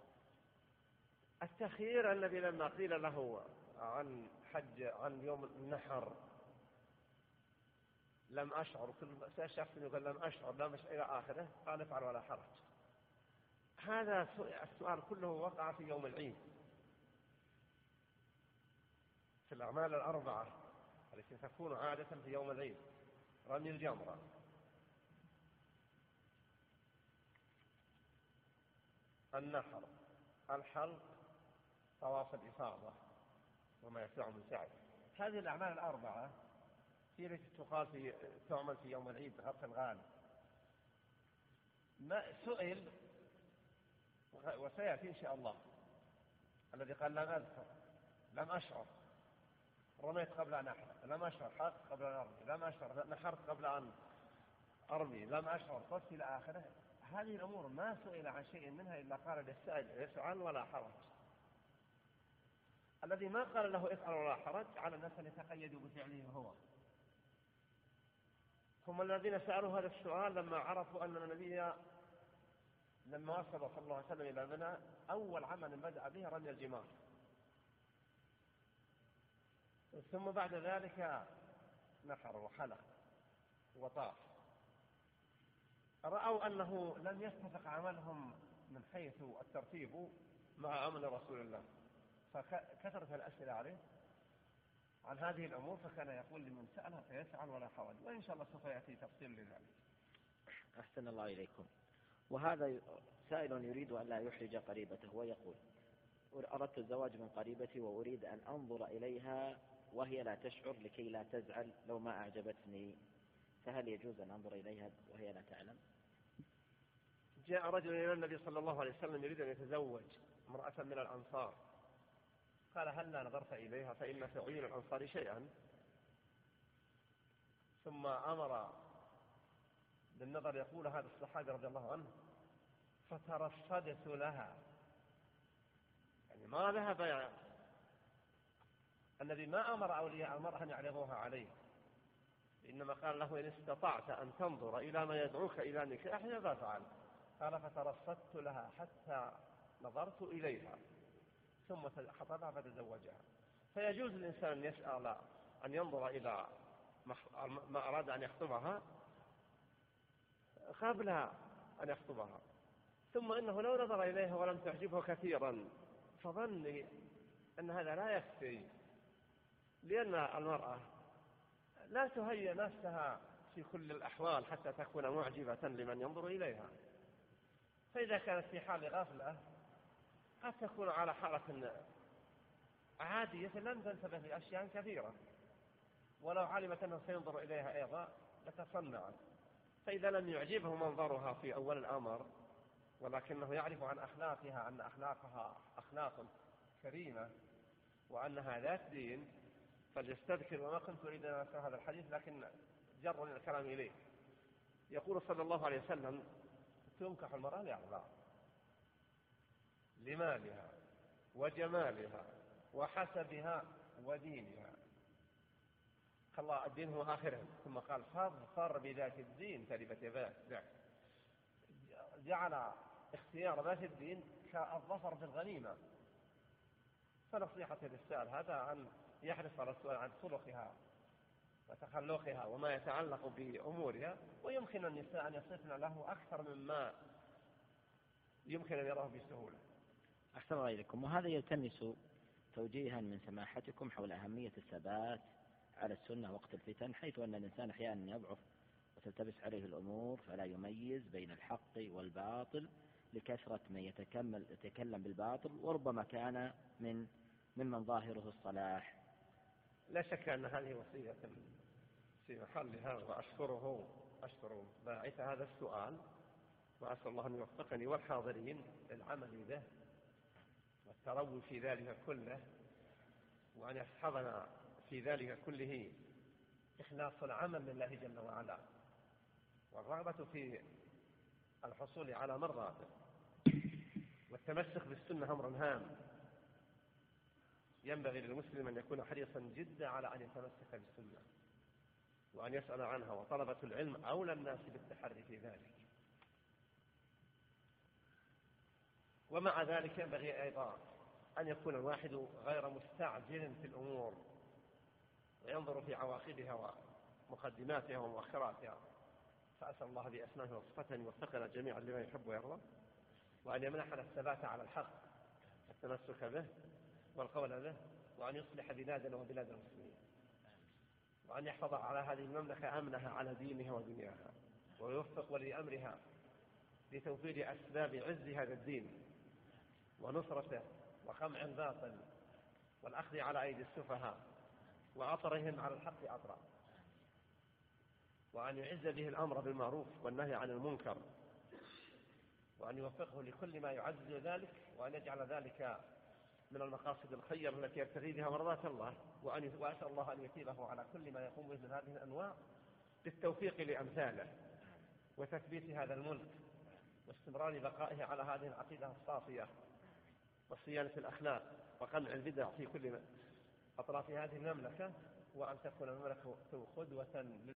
التخيير النبي لما قيل له عن حج عن يوم النحر لم أشعر، كل شخص يقول لم أشعر لم أشعر إلى آخره، قال افعل ولا حرج. هذا السؤال كله وقع في يوم العيد في الأعمال الأربعة التي تكون عادة في يوم العيد: رمي الجمرة، النحر، الحلق، طواف الإفاضة وما يتبع من سعي. هذه الأعمال الأربعة هي التي تقال في تعمل في يوم العيد غرس الغالب. ما سئل وسيأتي إن شاء الله الذي قال لم أذكر، لم أشعر، رميت قبل أن أحرق، لم أشعر، حرق قبل أن أرمي، لم أشعر، نحرت قبل أن أرمي، لم أشعر، قلت إلى آخره. هذه الأمور ما سئل عن شيء منها إلا قال للسائل افعل ولا حرج. الذي ما قال له افعل ولا حرج على الناس أن يتقيدوا بفعله هو. هم الذين سألوا هذا السؤال لما عرفوا أن النبي لما وصل صلى الله عليه وسلم إلى منى أول عمل بدأ به رمي الجمار، ثم بعد ذلك نحر وحلق وطاف. رأوا أنه لم يتفق عملهم من حيث الترتيب مع عمل رسول الله، فكثرت الأسئلة عليه عن هذه الأمور، فكان يقول لمن سألها فيسأل ولا حرج، وإن شاء الله سوف يأتي تفصيل لذلك. أحسن الله إليكم. وهذا سائل يريد أن لا يحرج قريبته ويقول: أردت الزواج من قريبتي وأريد أن أنظر إليها وهي لا تشعر لكي لا تزعل لو ما أعجبتني، فهل يجوز أن أنظر إليها وهي لا تعلم؟ جاء رجل إلى النبي صلى الله عليه وسلم يريد أن يتزوج امرأة من الأنصار، قال هل لا نظرت إليها فإن في عيون الأنصار شيئا؟ ثم أمر بالنظر. يقول هذا الصحابي رضي الله عنه: فترصدت لها، يعني ما ذهب يعني النبي ما أمر أولياء المرأة أن يعرضوها عليه، إنما قال له إن استطعت أن تنظر إلى ما يدعوك إلى نكاحها فافعل. قال فترصدت لها حتى نظرت إليها ثم خطبها فتزوجها. فيجوز للإنسان أن يسأل أن ينظر إلى ما أراد أن يخطبها قبل أن يخطبها، ثم إنه لو نظر إليها ولم تعجبه كثيرا فظن أن هذا لا يكفي، لأن المرأة لا تهيئ نفسها في كل الأحوال حتى تكون معجبة لمن ينظر إليها. فإذا كانت في حال غفلة قد تكون على حالة عادية لم تنتبه لأشياء كثيرة، ولو علمت أنه سينظر إليها أيضا لتصنعت. فإذا لم يعجبه منظرها في أول الأمر ولكنه يعرف عن أخلاقها أن أخلاقها أخلاق كريمة وأنها ذات دين فليستذكر. وما كنت أريد أن أذكر هذا الحديث لكن جر الكلام إليه. يقول صلى الله عليه وسلم تنكح المرأة لأربع: لمالها وجمالها وحسبها ودينها. الله الدين هو آخرهم، ثم قال فاظفر بذات الدين تربت يداك. جعل اختيار ذات الدين كالظفر بالغنيمة. فنصيحة للسائل هذا أن يحرص على السؤال عن خلقها وتخلقها وما يتعلق بأمورها، ويمكن النساء أن يصفن له أكثر مما يمكن أن يراه بسهولة. أحسن الله إليكم. وهذا يلتمس توجيها من سماحتكم حول أهمية الثبات على السنة وقت الفتن، حيث أن الإنسان أحيانا يضعف وتلتبس عليه الأمور فلا يميز بين الحق والباطل لكثرة من يتكمل يتكلم بالباطل، وربما كان من ممن ظاهره الصلاح. لا شك أن هذه وصية في محلها، وأشكره أشكر باعث هذا السؤال، وأسأل الله أن يوفقني والحاضرين للعمل به والتروي في ذلك كله، وأن يصحبنا في ذلك كله إخلاص العمل لله جل وعلا، والرغبة في الحصول على مرضاته، والتمسك بالسنة أمر هام. ينبغي للمسلم أن يكون حريصا جدا على أن يتمسك بالسنة وأن يسأل عنها، وطلبة العلم أولى الناس بالتحري في ذلك. ومع ذلك ينبغي أيضا أن يكون الواحد غير مستعجل في الأمور، وينظر في عواقبها ومقدماتها ومؤخراتها. فأسأل الله بأسمائه وصفاته أن يوفقنا جميعا لما يحب ويرضى، وأن يمنحنا الثبات على الحق التمسك به والقول به، وأن يصلح بلادنا وبلاد المسلمين، وأن يحفظ على هذه المملكة أمنها على دينها ودنياها، ويوفق ولي أمرها لتوفير أسباب عز هذا الدين ونصرته وقمع الباطل والأخذ على أيدي السفهاء وعطرهم على الحق عطرا، وأن يعز به الأمر بالمعروف والنهي عن المنكر، وأن يوفقه لكل ما يعزز ذلك، وأن يجعل ذلك من المقاصد الخير التي يبتغي بها مرضات الله، وأن وأسأل الله أن يثيبه على كل ما يقوم به من هذه الأنواع بالتوفيق لأمثاله وتثبيت هذا الملك واستمرار بقائه على هذه العقيدة الصافية وصيانة الأخلاق وقمع البدع في كل أطراف هذه المملكة، وأن تكون المملكة قدوة